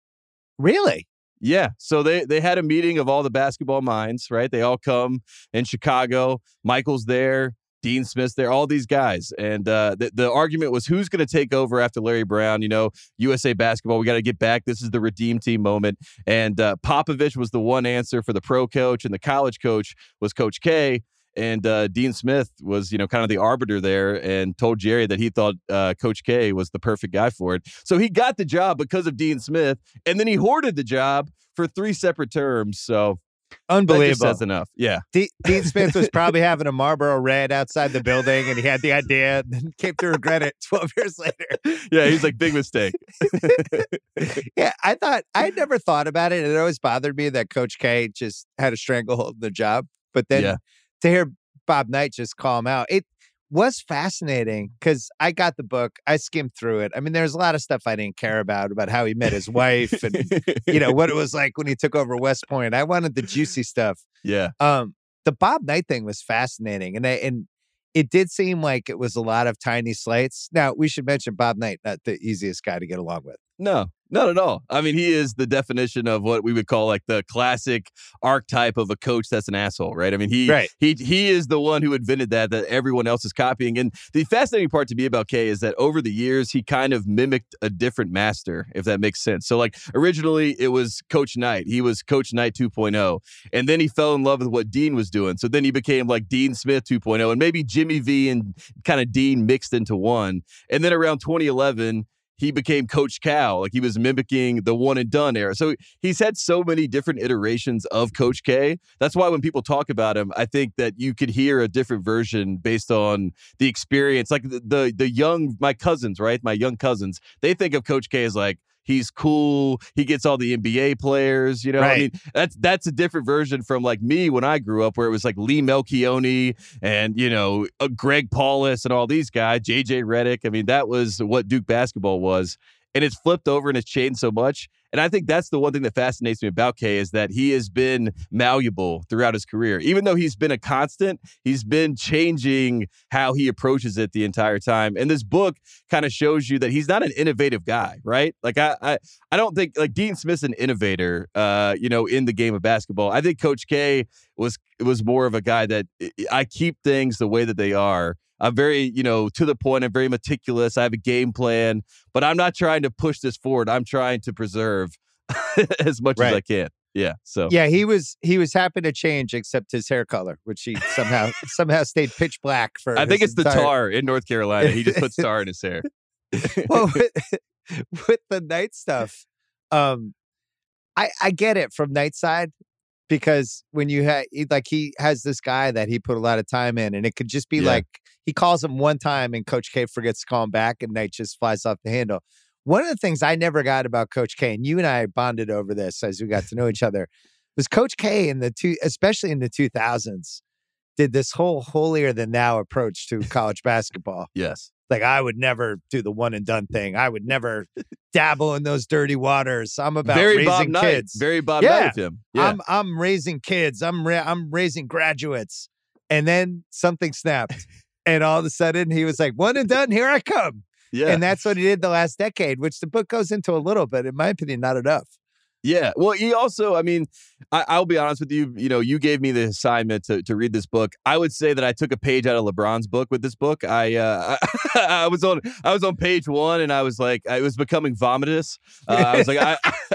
Really? Yeah. So they they had a meeting of all the basketball minds, right? They all come in Chicago. Michael's there. Dean Smith's there, all these guys. And uh, the, the argument was, who's going to take over after Larry Brown? You know, U S A basketball, we got to get back. This is the redeem team moment. And uh, Popovich was the one answer for the pro coach, and the college coach was Coach K. And uh, Dean Smith was, you know, kind of the arbiter there, and told Jerry that he thought uh, Coach K was the perfect guy for it. So he got the job because of Dean Smith, and then he hoarded the job for three separate terms. So unbelievable. That just says enough. Yeah. D- Dean Smith was probably having a Marlboro Red outside the building, and he had the idea and then came to regret it twelve years later. Yeah, he's like, big mistake. Yeah, I thought, I never thought about it. It always bothered me that Coach K just had a stranglehold in the job. But then yeah. to hear Bob Knight just call him out, it was fascinating because I got the book. I skimmed through it. I mean, there's a lot of stuff I didn't care about, about how he met his wife and, you know, what it was like when he took over West Point. I wanted the juicy stuff. Yeah. Um, the Bob Knight thing was fascinating. And, I, and it did seem like it was a lot of tiny slates. Now, we should mention Bob Knight, not the easiest guy to get along with. No, Not at all. I mean, he is the definition of what we would call like the classic archetype of a coach that's an asshole, right? I mean, he right. he he is the one who invented that, that everyone else is copying. And the fascinating part to me about Kay is that over the years, he kind of mimicked a different master, if that makes sense. So like originally it was Coach Knight. He was Coach Knight two point oh. And then he fell in love with what Dean was doing. So then he became like Dean Smith two point oh, and maybe Jimmy V and kind of Dean mixed into one. And then around twenty eleven, he became Coach Cal, like he was mimicking the one and done era. So he's had so many different iterations of Coach K. That's why when people talk about him, I think that you could hear a different version based on the experience. Like the the, the young, my cousins, right? My young cousins, they think of Coach K as like, he's cool. He gets all the N B A players, you know. Right. I mean, that's that's a different version from like me when I grew up, where it was like Lee Melchione and you know uh, Greg Paulus and all these guys, J J Redick. I mean, that was what Duke basketball was, and it's flipped over and it's changed so much. And I think that's the one thing that fascinates me about Kay is that he has been malleable throughout his career. Even though he's been a constant, he's been changing how he approaches it the entire time. And this book kind of shows you that he's not an innovative guy, right? Like I, I, I don't think like Dean Smith's an innovator, uh, you know, in the game of basketball. I think Coach K was was more of a guy that I keep things the way that they are. I'm very, you know, to the point. I'm very meticulous. I have a game plan, but I'm not trying to push this forward. I'm trying to preserve as much right. as I can. Yeah. So yeah, he was he was happy to change except his hair color, which he somehow somehow stayed pitch black for. I think it's entire... the tar in North Carolina. He just puts tar in his hair. Well, with, with the Knight stuff, um, I I get it from Knight's side. Because when you had, like, he has this guy that he put a lot of time in, and it could just be yeah. like, he calls him one time and Coach K forgets to call him back, and Knight just flies off the handle. One of the things I never got about Coach K, and you and I bonded over this as we got to know each other, was Coach K in the two, especially in the two thousands, did this whole holier than thou approach to college basketball. Yes. Like, I would never do the one and done thing. I would never dabble in those dirty waters. I'm about Very raising Bob kids. Knight. Very Bob yeah. Knight of him. Yeah. I'm I'm raising kids. I'm ra- I'm raising graduates. And then something snapped, and all of a sudden he was like, "One and done. Here I come." Yeah. And that's what he did the last decade, which the book goes into a little bit. In my opinion, not enough. Yeah. Well, he also, I mean, I, I'll be honest with you, you know, you gave me the assignment to, to read this book. I would say that I took a page out of LeBron's book with this book. I uh, I, I was on I was on page one and I was like, I was becoming vomitous. Uh, I was like, I,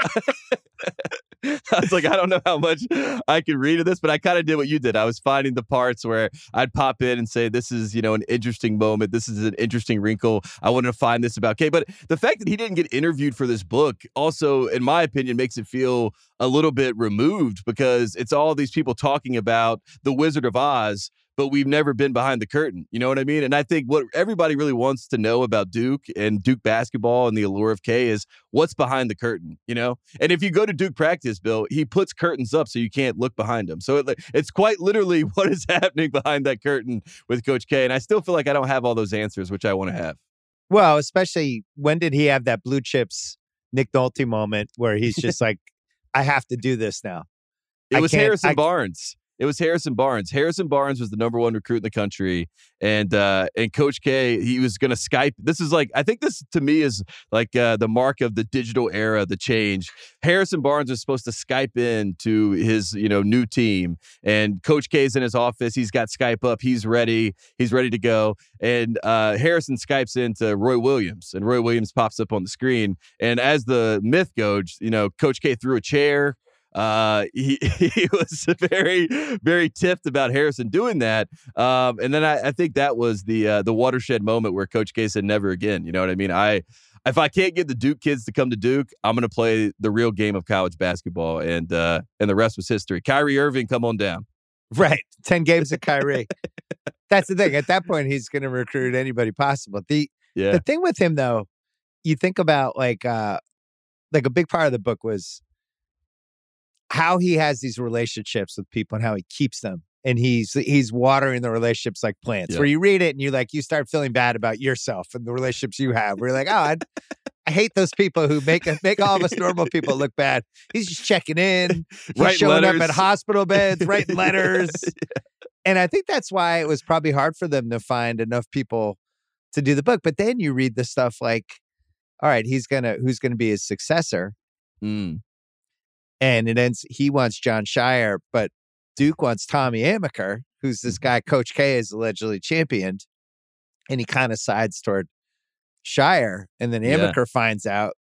I was like, I don't know how much I could read of this, but I kind of did what you did. I was finding the parts where I'd pop in and say, this is, you know, an interesting moment. This is an interesting wrinkle. I wanted to find this about Kay. But the fact that he didn't get interviewed for this book also, in my opinion, makes it feel a little bit removed because it's all these people talking about the Wizard of Oz, but we've never been behind the curtain. You know what I mean? And I think what everybody really wants to know about Duke and Duke basketball and the allure of Kay is what's behind the curtain, you know? And if you go to Duke practice, Bill, he puts curtains up so you can't look behind him. So it, it's quite literally what is happening behind that curtain with Coach K. And I still feel like I don't have all those answers, which I want to have. Well, especially when did he have that Blue Chips Nick Nolte moment where he's just like, I have to do this now. It I was can't- Harrison I- Barnes. It was Harrison Barnes. Harrison Barnes was the number one recruit in the country. And uh, and Coach K, he was going to Skype. This is like, I think this to me is like uh, the mark of the digital era, the change. Harrison Barnes was supposed to Skype in to his, you know, new team. And Coach K's in his office. He's got Skype up. He's ready. He's ready to go. And uh, Harrison Skypes into Roy Williams. And Roy Williams pops up on the screen. And as the myth goes, you know, Coach K threw a chair. Uh, he, he was very, very tipped about Harrison doing that. Um, and then I, I think that was the uh, the watershed moment where Coach K said never again. You know what I mean? I if I can't get the Duke kids to come to Duke, I'm going to play the real game of college basketball. And uh, and the rest was history. Kyrie Irving, come on down. Right. ten games of Kyrie. That's the thing. At that point, he's going to recruit anybody possible. The Yeah. the thing with him, though, you think about like uh, like a big part of the book was how he has these relationships with people and how he keeps them. And he's he's watering the relationships like plants. Yeah. Where you read it and you like you start feeling bad about yourself and the relationships you have. Where you're like, oh, I, I hate those people who make make all of us normal people look bad. He's just checking in, he's Writing showing letters. up at hospital beds, writing letters. Yeah. And I think that's why it was probably hard for them to find enough people to do the book. But then you read the stuff like, all right, he's gonna who's gonna be his successor? Mm. And it ends. He wants John Shire, but Duke wants Tommy Amaker, who's this guy Coach K is allegedly championed, and he kind of sides toward Shire. And then Yeah. Amaker finds out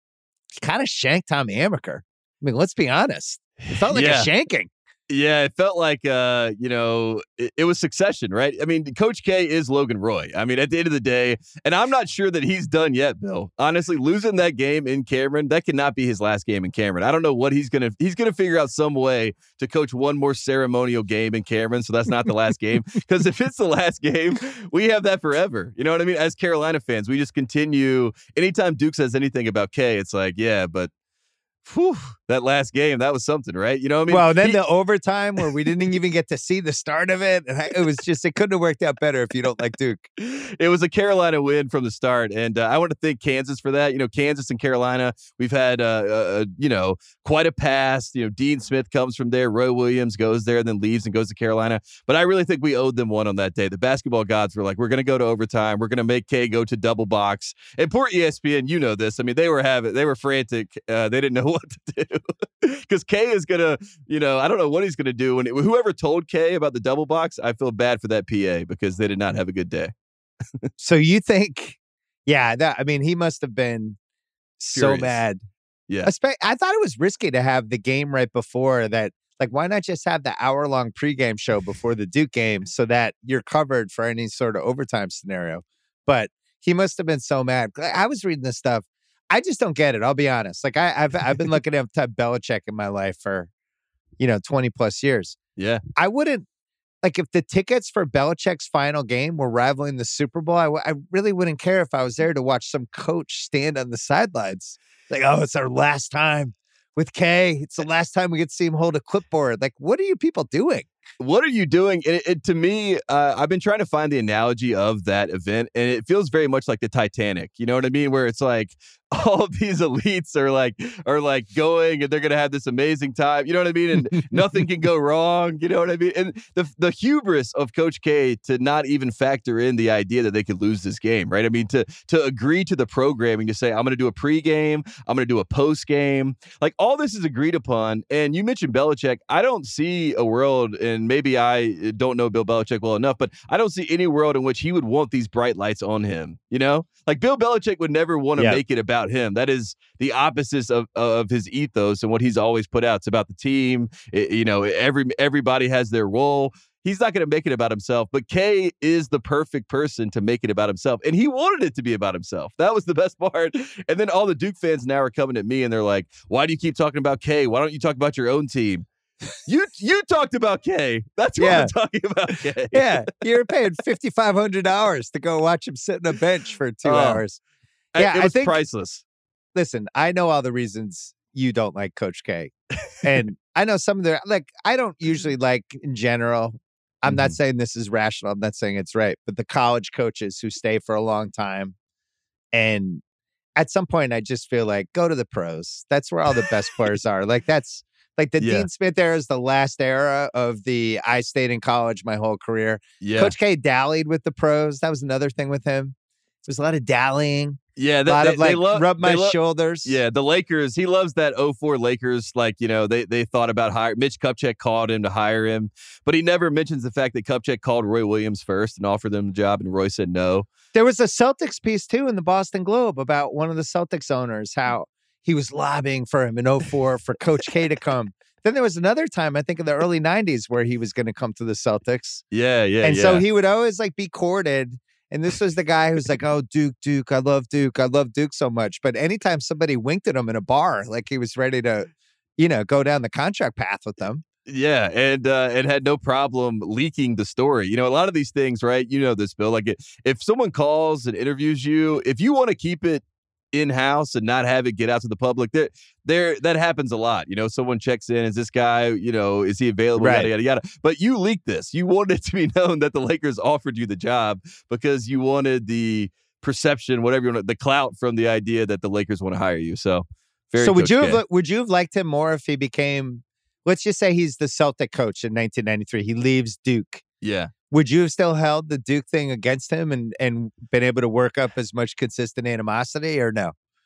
he kind of shanked Tommy Amaker. I mean, let's be honest. It felt like Yeah. a shanking. Yeah, it felt like, uh, you know, it, it was succession, right? I mean, Coach K is Logan Roy. I mean, at the end of the day, and I'm not sure that he's done yet, Bill. Honestly, losing that game in Cameron, that cannot be his last game in Cameron. I don't know what he's going to, he's going to figure out some way to coach one more ceremonial game in Cameron. So that's not the last game. Because if it's the last game, we have that forever. You know what I mean? As Carolina fans, we just continue. Anytime Duke says anything about K, it's like, yeah, but whew, that last game, that was something, right? You know what I mean? Well, then He- the overtime where we didn't even get to see the start of it. And I- It was just, it couldn't have worked out better if you don't like Duke. It was a Carolina win from the start, and uh, I want to thank Kansas for that. You know, Kansas and Carolina, we've had, uh, uh, you know, quite a past. You know, Dean Smith comes from there, Roy Williams goes there, and then leaves and goes to Carolina. But I really think we owed them one on that day. The basketball gods were like, we're going to go to overtime. We're going to make K go to double box. And poor E S P N, you know this. I mean, they were having, they were frantic. Uh, they didn't know what to do because K is going to, you know, I don't know what he's going to do. And whoever told K about the double box, I feel bad for that P A because they did not have a good day. So you think, yeah, that, I mean, he must have been so Furious. mad. Yeah. Espe- I thought it was risky to have the game right before that. Like, why not just have the hour long pregame show before the Duke game so that you're covered for any sort of overtime scenario? But he must have been so mad. I was reading this stuff. I just don't get it. I'll be honest. Like, I, I've I've been looking at Belichick in my life for, you know, twenty plus years. Yeah. I wouldn't. Like, if the tickets for Belichick's final game were rivaling the Super Bowl, I, w- I really wouldn't care if I was there to watch some coach stand on the sidelines. Like, oh, it's our last time with K. It's the last time we get to see him hold a clipboard. Like, what are you people doing? What are you doing? It, it, to me, uh, I've been trying to find the analogy of that event, and it feels very much like the Titanic. You know what I mean? Where it's like all of these elites are like are like going, and they're gonna have this amazing time. You know what I mean? And nothing can go wrong. You know what I mean? And the the hubris of Coach K to not even factor in the idea that they could lose this game, right? I mean, to to agree to the programming to say I'm gonna do a pregame, I'm gonna do a postgame, like all this is agreed upon. And you mentioned Belichick. I don't see a world in and maybe I don't know Bill Belichick well enough, but I don't see any world in which he would want these bright lights on him. You know, like Bill Belichick would never want to Yeah. make it about him. That is the opposite of of his ethos and what he's always put out. It's about the team. It- you know, every everybody has their role. He's not going to make it about himself, but Kay is the perfect person to make it about himself. And he wanted it to be about himself. That was the best part. And then all the Duke fans now are coming at me and they're like, why do you keep talking about Kay? Why don't you talk about your own team? You you talked about Kay. That's what Yeah. I'm talking about, Kay. Yeah, you're paying fifty-five hundred dollars to go watch him sit on a bench for two Oh. hours. I- Yeah, it I was think- priceless. Listen, I know all the reasons you don't like Coach K. And I know some of the, like, I don't usually like in general. I'm not Mhm. saying this is rational. I'm not saying it's right. But the college coaches who stay for a long time. And at some point, I just feel like go to the pros. That's where all the best players are. Like, that's like the Yeah. Dean Smith era is the last era of the I stayed in college my whole career. Yeah. Coach K dallied with the pros. That was another thing with him. There's a lot of dallying, yeah. a They, lot they, of like they lo- rub my they lo- shoulders. Yeah, the Lakers, he loves that oh four Lakers. Like, you know, they they thought about hire Mitch Kupchak called him to hire him, but he never mentions the fact that Kupchak called Roy Williams first and offered them the job, and Roy said no. There was a Celtics piece too in the Boston Globe about one of the Celtics owners, how he was lobbying for him in oh four for Coach K to come. Then there was another time, I think in the early nineties, where he was going to come to the Celtics. Yeah, yeah, and yeah. so he would always like be courted. And this was the guy who's like, oh, Duke, Duke, I love Duke. I love Duke so much. But anytime somebody winked at him in a bar, like he was ready to, you know, go down the contract path with them. Yeah, and uh, and had no problem leaking the story. You know, a lot of these things, right? You know this, Bill. Like, it, if someone calls and interviews you, if you want to keep it in house and not have it get out to the public, there, there, that happens a lot. You know, someone checks in, is this guy, you know, is he available? Right. Yada yada yada. But you leaked this. You wanted it to be known that the Lakers offered you the job because you wanted the perception, whatever you want, the clout from the idea that the Lakers want to hire you. So, very so would Coach you K. have would you have liked him more if he became, let's just say he's the Celtic coach in nineteen ninety-three. He leaves Duke. Yeah. Would you have still held the Duke thing against him and, and been able to work up as much consistent animosity or no?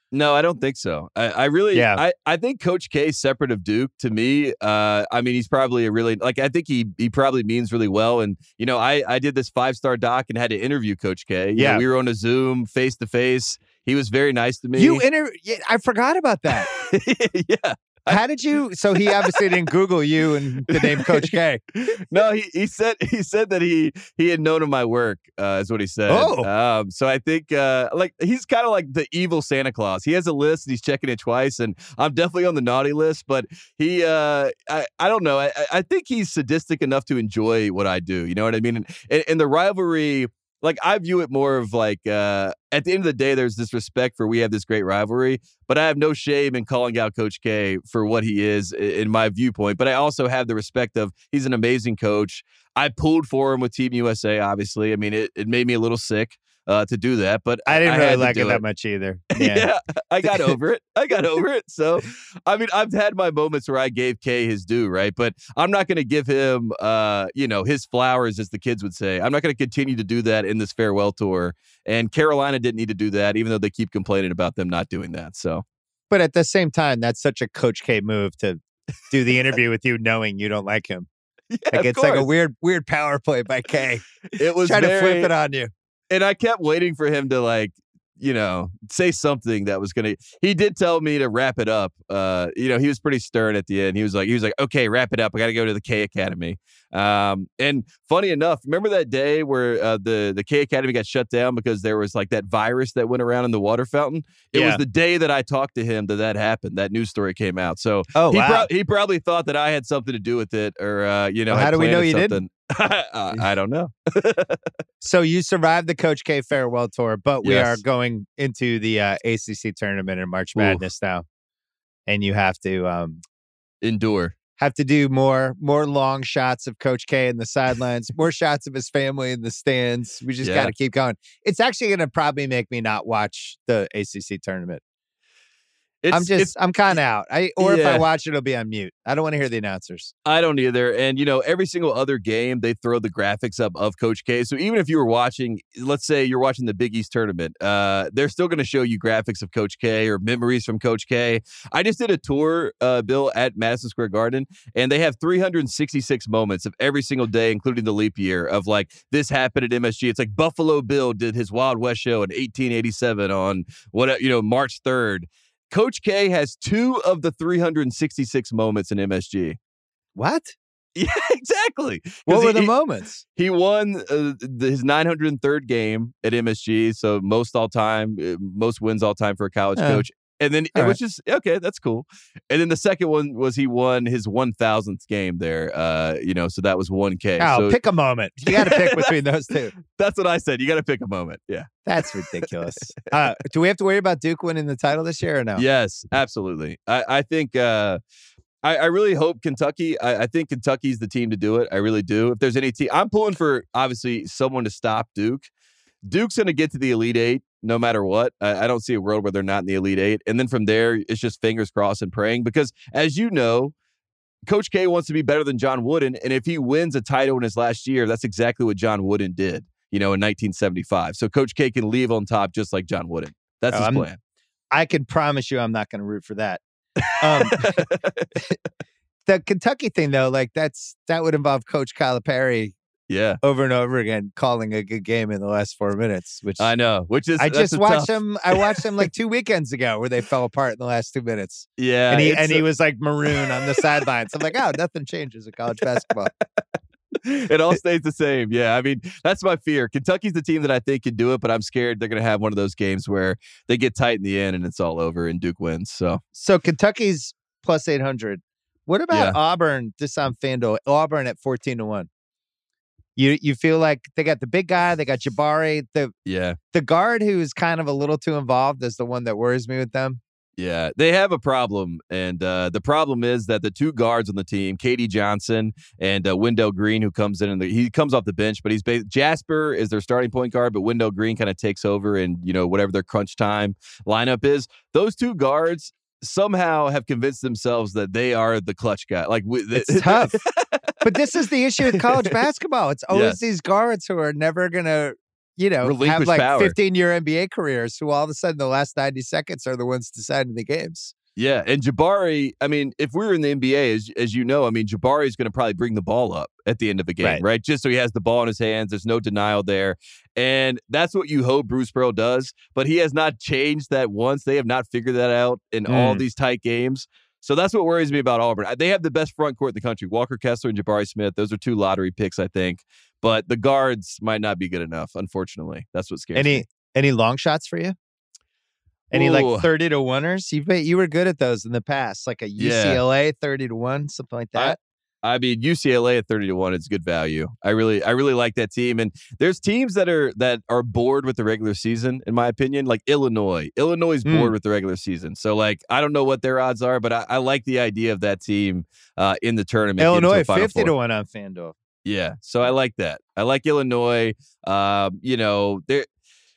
No, I don't think so. I, I really, Yeah. I, I think Coach K, separate of Duke, to me, uh, I mean, he's probably a really, like, I think he he probably means really well. And, you know, I, I did this five-star doc and had to interview Coach K. You Yeah. know, we were on a Zoom, face-to-face. He was very nice to me. You inter- yeah, I forgot about that. yeah. How did you? So he obviously didn't Google you and the name Coach K. No, he, he said he said that he he had known of my work, uh, is what he said. Oh. Um, so I think uh, like he's kind of like the evil Santa Claus. He has a list and he's checking it twice, and I'm definitely on the naughty list. But he, uh, I I don't know. I I think he's sadistic enough to enjoy what I do. You know what I mean? And, and the rivalry. Like, I view it more of like, uh, at the end of the day, there's this respect for we have this great rivalry, but I have no shame in calling out Coach K for what he is in my viewpoint. But I also have the respect of he's an amazing coach. I pulled for him with Team U S A, obviously. I mean, it, it made me a little sick uh, to do that, but I didn't I really had to like do it that much either. Yeah. yeah, I got over it. I got over it. So, I mean, I've had my moments where I gave K his due, right? But I'm not going to give him, uh, you know, his flowers, as the kids would say. I'm not going to continue to do that in this farewell tour. And Carolina didn't need to do that, even though they keep complaining about them not doing that. So, But at the same time, that's such a Coach K move to do the interview with you knowing you don't like him. yeah, Like of it's like a course. weird, weird power play by K. It was trying to very, flip it on you. and I kept waiting for him to, like, you know, say something that was going to, he did tell me to wrap it up. Uh, you know, he was pretty stern at the end. He was like, he was like, okay, wrap it up. I got to go to the K Academy. Um, and funny enough, remember that day where uh, the, the K Academy got shut down because there was like that virus that went around in the water fountain? It Yeah. was the day that I talked to him that that happened. That news story came out. So Oh, he, wow. prob- he probably thought that I had something to do with it, or, uh, you know, Well, had how do we know planted you something. didn't? uh, I don't know. So you survived the Coach K farewell tour, but we Yes. are going into the uh, A C C tournament in March Ooh. Madness now, and you have to um, Endure. have to do more more long shots of Coach K in the sidelines, more shots of his family in the stands. We just Yeah. got to keep going. It's actually going to probably make me not watch the A C C tournament. It's, I'm it's- just I'm kind of out. I or if I Yeah. watch it, it'll be on mute. I don't want to hear the announcers. I don't either. And, you know, every single other game, they throw the graphics up of Coach K. So even if you were watching, let's say you're watching the Big East tournament, uh, they're still going to show you graphics of Coach K or memories from Coach K. I just did a tour, uh, Bill, at Madison Square Garden, and they have three hundred sixty-six moments of every single day, including the leap year, of like, this happened at M S G. It's like Buffalo Bill did his Wild West show in eighteen eighty-seven on, what you know, March third. Coach K has two of the three hundred sixty-six moments in M S G. What? Yeah, exactly. 'Cause What were he, the he, moments? he won uh, the, his nine hundred third game at M S G, so most all time, uh, most wins all time for a college Yeah. coach. And then All it was just, okay, that's cool. And then the second one was he won his one thousandth game there, uh, you know, so that was one K. Oh, so pick a moment. You got to pick between those two. that's what I said. You got to pick a moment. Yeah. That's ridiculous. Uh, do we have to worry about Duke winning the title this year or no? Yes, absolutely. I, I think uh, I, I really hope Kentucky. I, I think Kentucky's the team to do it. I really do. If there's any team, I'm pulling for obviously someone to stop Duke. Duke's going to get to the Elite Eight no matter what. I, I don't see a world where they're not in the Elite Eight. And then from there, it's just fingers crossed and praying because, as you know, Coach K wants to be better than John Wooden. And if he wins a title in his last year, that's exactly what John Wooden did, you know, in nineteen seventy-five. So Coach K can leave on top just like John Wooden. That's Oh, his I'm- plan. I can promise you I'm not going to root for that. Um, the Kentucky thing, though, like that's that would involve Coach Calipari Yeah, over and over again calling a good game in the last four minutes, which I know. Which is I that's just a watched tough- them. I watched them like two weekends ago where they fell apart in the last two minutes, Yeah, and he it's and a- he was like maroon on the sidelines. I'm like, oh, nothing changes in college basketball. it all stays the same. Yeah, I mean, that's my fear. Kentucky's the team that I think can do it, but I'm scared they're going to have one of those games where they get tight in the end and it's all over and Duke wins. So So Kentucky's plus eight hundred. What about Yeah. Auburn? Just on FanDuel, Auburn at fourteen to one. You you feel like they got the big guy, they got Jabari, the yeah, the guard who's kind of a little too involved is the one that worries me with them. yeah, they have a problem, and uh, the problem is that the two guards on the team, Katie Johnson and uh, Wendell Green, who comes in and the, he comes off the bench, but he's ba- Jasper is their starting point guard, but Wendell Green kind of takes over, and you know whatever their crunch time lineup is, those two guards somehow have convinced themselves that they are the clutch guy. Like we, It's tough. But this is the issue with college basketball. It's always Yes. these guards who are never gonna you know, have Relinquish like power. fifteen-year N B A careers who all of a sudden the last ninety seconds are the ones deciding the games. Yeah, and Jabari, I mean, if we were in the N B A, as, as you know, I mean, Jabari is going to probably bring the ball up at the end of the game, Right. right. Just so he has the ball in his hands. There's no denial there. And that's what you hope Bruce Pearl does. But he has not changed that once. They have not figured that out in Mm. all these tight games. So that's what worries me about Auburn. They have the best front court in the country. Walker Kessler and Jabari Smith. Those are two lottery picks, I think. But the guards might not be good enough, unfortunately. That's what scares Any me. any long shots for you? Any Ooh. like thirty to oneers? You you were good at those in the past, like a U C L A thirty to one, something like that. I mean, U C L A at thirty to one is good value. I really, I really like that team. And there's teams that are that are bored with the regular season, in my opinion, like Illinois. Illinois is Mm. bored with the regular season. So, like, I don't know what their odds are, but I, I like the idea of that team uh, in the tournament. getting to Illinois a Final fifty Four. to one on FanDuel. Yeah, so I like that. I like Illinois. Um, you know, there.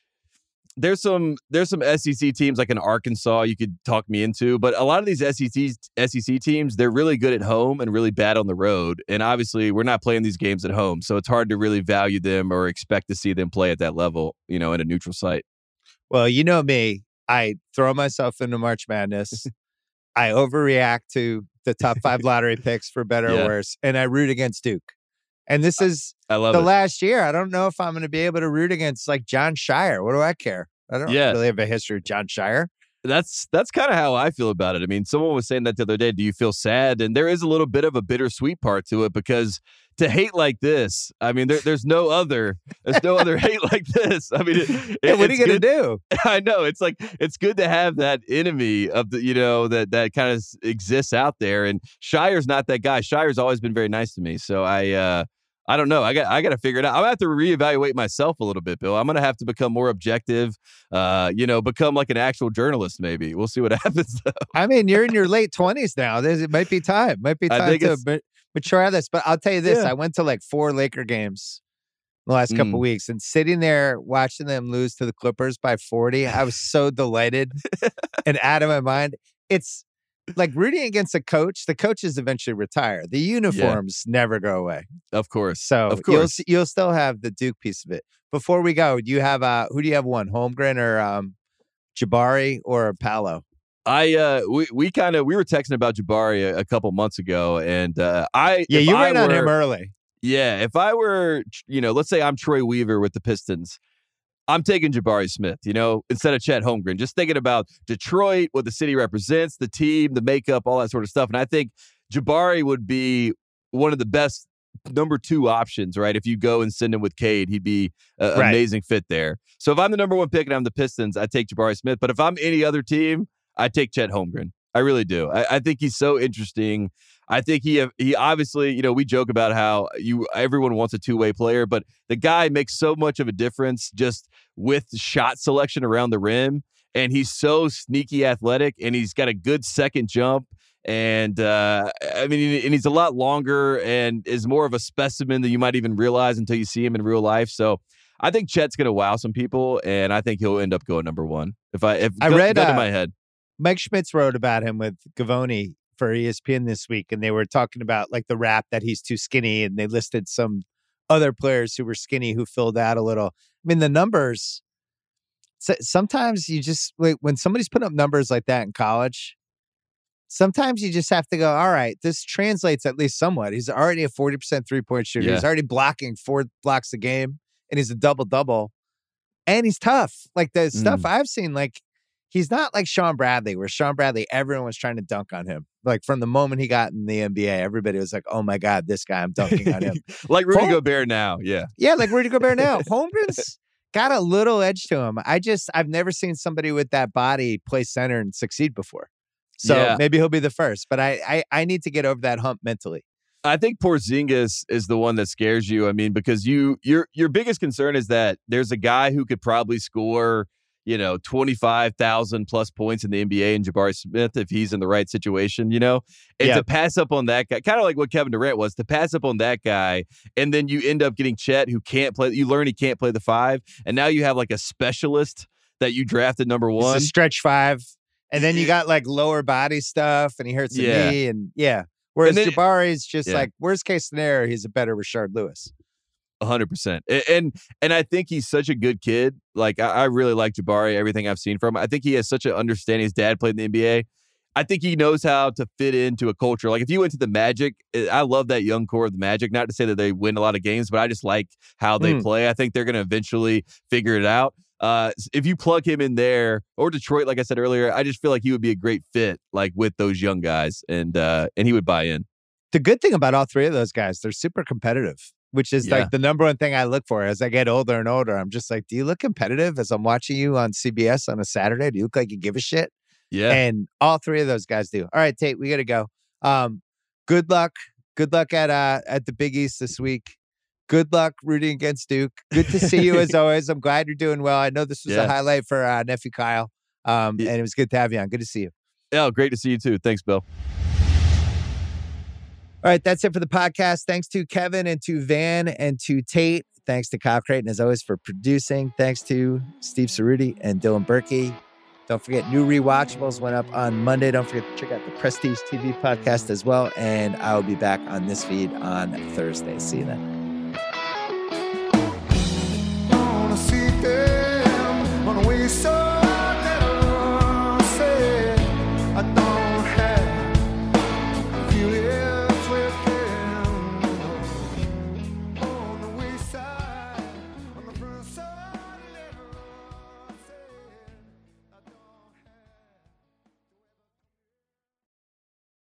There's some there's some S E C teams like in Arkansas you could talk me into, but a lot of these S E C S E C teams, they're really good at home and really bad on the road. And obviously, we're not playing these games at home, so it's hard to really value them or expect to see them play at that level, you know, in a neutral site. Well, you know me. I throw myself into March Madness. I overreact to the top five lottery picks for better Yeah. or worse, and I root against Duke. And this is I love the it. last year. I don't know if I'm going to be able to root against like John Shire. What do I care? I don't Yeah. really have a history with John Shire. That's that's kind of how I feel about it. I mean, someone was saying that the other day. Do you feel sad? And there is a little bit of a bittersweet part to it because to hate like this, I mean, there, there's no other, there's no other hate like this. I mean, it, Hey, what are it's you going to good- do? I know it's like it's good to have that enemy of the, you know, that that kind of exists out there. And Shire's not that guy. Shire's always been very nice to me. So I, uh, I don't know. I got I got to figure it out. I'm gonna have to reevaluate myself a little bit, Bill. I'm gonna have to become more objective. Uh, you know, become like an actual journalist. Maybe we'll see what happens. Though. I mean, you're in your late twenties now. There's, it might be time. Might be I time think to it's- ma- mature out of this. But I'll tell you this: Yeah. I went to like four Laker games the last couple Mm. weeks, and sitting there watching them lose to the Clippers by forty, I was so delighted and out of my mind. It's like rooting against a coach. The coaches eventually retire. The uniforms never go away. Of course. So of you'll course. s- you'll still have the Duke piece of it. Before we go, do you have uh who do you have one? Holmgren or um Jabari or Paolo? I uh we we kind of we were texting about Jabari a, a couple months ago, and uh, I Yeah, if you I ran on were- him early. Yeah, if I were, you know, let's say I'm Troy Weaver with the Pistons, I'm taking Jabari Smith, you know, instead of Chet Holmgren. Just thinking about Detroit, what the city represents, the team, the makeup, all that sort of stuff. And I think Jabari would be one of the best number two options, right? If you go and send him with Cade, he'd be an Right. amazing fit there. So if I'm the number one pick and I'm the Pistons, I take Jabari Smith. But if I'm any other team, I take Chet Holmgren. I really do. I, I think he's so interesting. I think he he obviously, you know, we joke about how you everyone wants a two-way player, but the guy makes so much of a difference just with shot selection around the rim, and he's so sneaky athletic, and he's got a good second jump, and uh, I mean, and he's a lot longer and is more of a specimen than you might even realize until you see him in real life. So I think Chet's going to wow some people, and I think he'll end up going number one. If I if I gun- read, gun to uh, my head. Mike Schmitz wrote about him with Gavoni for E S P N this week, and they were talking about like the rap that he's too skinny, and they listed some other players who were skinny who filled out a little. I mean, the numbers. So, sometimes you just like when somebody's putting up numbers like that in college. Sometimes you just have to go, all right, this translates at least somewhat. He's already a forty percent three point shooter. Yeah. He's already blocking four blocks a game, and he's a double double, and he's tough. Like the stuff I've seen, like. He's not like Sean Bradley, where Sean Bradley, everyone was trying to dunk on him. Like from the moment he got in the N B A, everybody was like, oh my God, this guy, I'm dunking on him. Like Rudy Hol- Gobert now, yeah. Yeah, like Rudy Gobert now. Holmgren's got a little edge to him. I just, I've never seen somebody with that body play center and succeed before. So Yeah. maybe he'll be the first, but I, I, I need to get over that hump mentally. I think Porzingis is the one that scares you. I mean, because you your your biggest concern is that there's a guy who could probably score, you know, twenty-five thousand plus points in the N B A and Jabari Smith if he's in the right situation, you know, and Yeah. to pass up on that guy, kind of like what Kevin Durant was, to pass up on that guy. And then you end up getting Chet, who can't play. You learn he can't play the five. And now you have like a specialist that you drafted number It's one. a stretch five. And then you got like lower body stuff and he hurts the Yeah. knee. And yeah. Whereas And then- Jabari's just Yeah. like, worst case scenario, he's a better Rashard Lewis. A hundred percent. And and I think he's such a good kid. Like I, I really like Jabari, everything I've seen from him. I think he has such an understanding. His dad played in the N B A. I think he knows how to fit into a culture. Like if you went to the Magic, I love that young core of the Magic. Not to say that they win a lot of games, but I just like how they mm. play. I think they're going to eventually figure it out. Uh, if you plug him in there, or Detroit, like I said earlier, I just feel like he would be a great fit, like with those young guys, and uh, and he would buy in. The good thing about all three of those guys, they're super competitive, which is yeah. like the number one thing I look for as I get older and older. I'm just like, do you look competitive as I'm watching you on C B S on a Saturday? Do you look like you give a shit? Yeah. And all three of those guys do. All right, Tate, we got to go. Um, good luck. Good luck at uh, at the Big East this week. Good luck rooting against Duke. Good to see you as always. I'm glad you're doing well. I know this was yeah. a highlight for uh, nephew Kyle, um, yeah. and it was good to have you on. Good to see you. Yeah, great to see you too. Thanks, Bill. All right, that's it for the podcast. Thanks to Kevin and to Van and to Tate. Thanks to Kyle Creighton, as always, for producing. Thanks to Steve Cerruti and Dylan Berkey. Don't forget, new rewatchables went up on Monday. Don't forget to check out the Prestige T V podcast as well. And I'll be back on this feed on Thursday. See you then.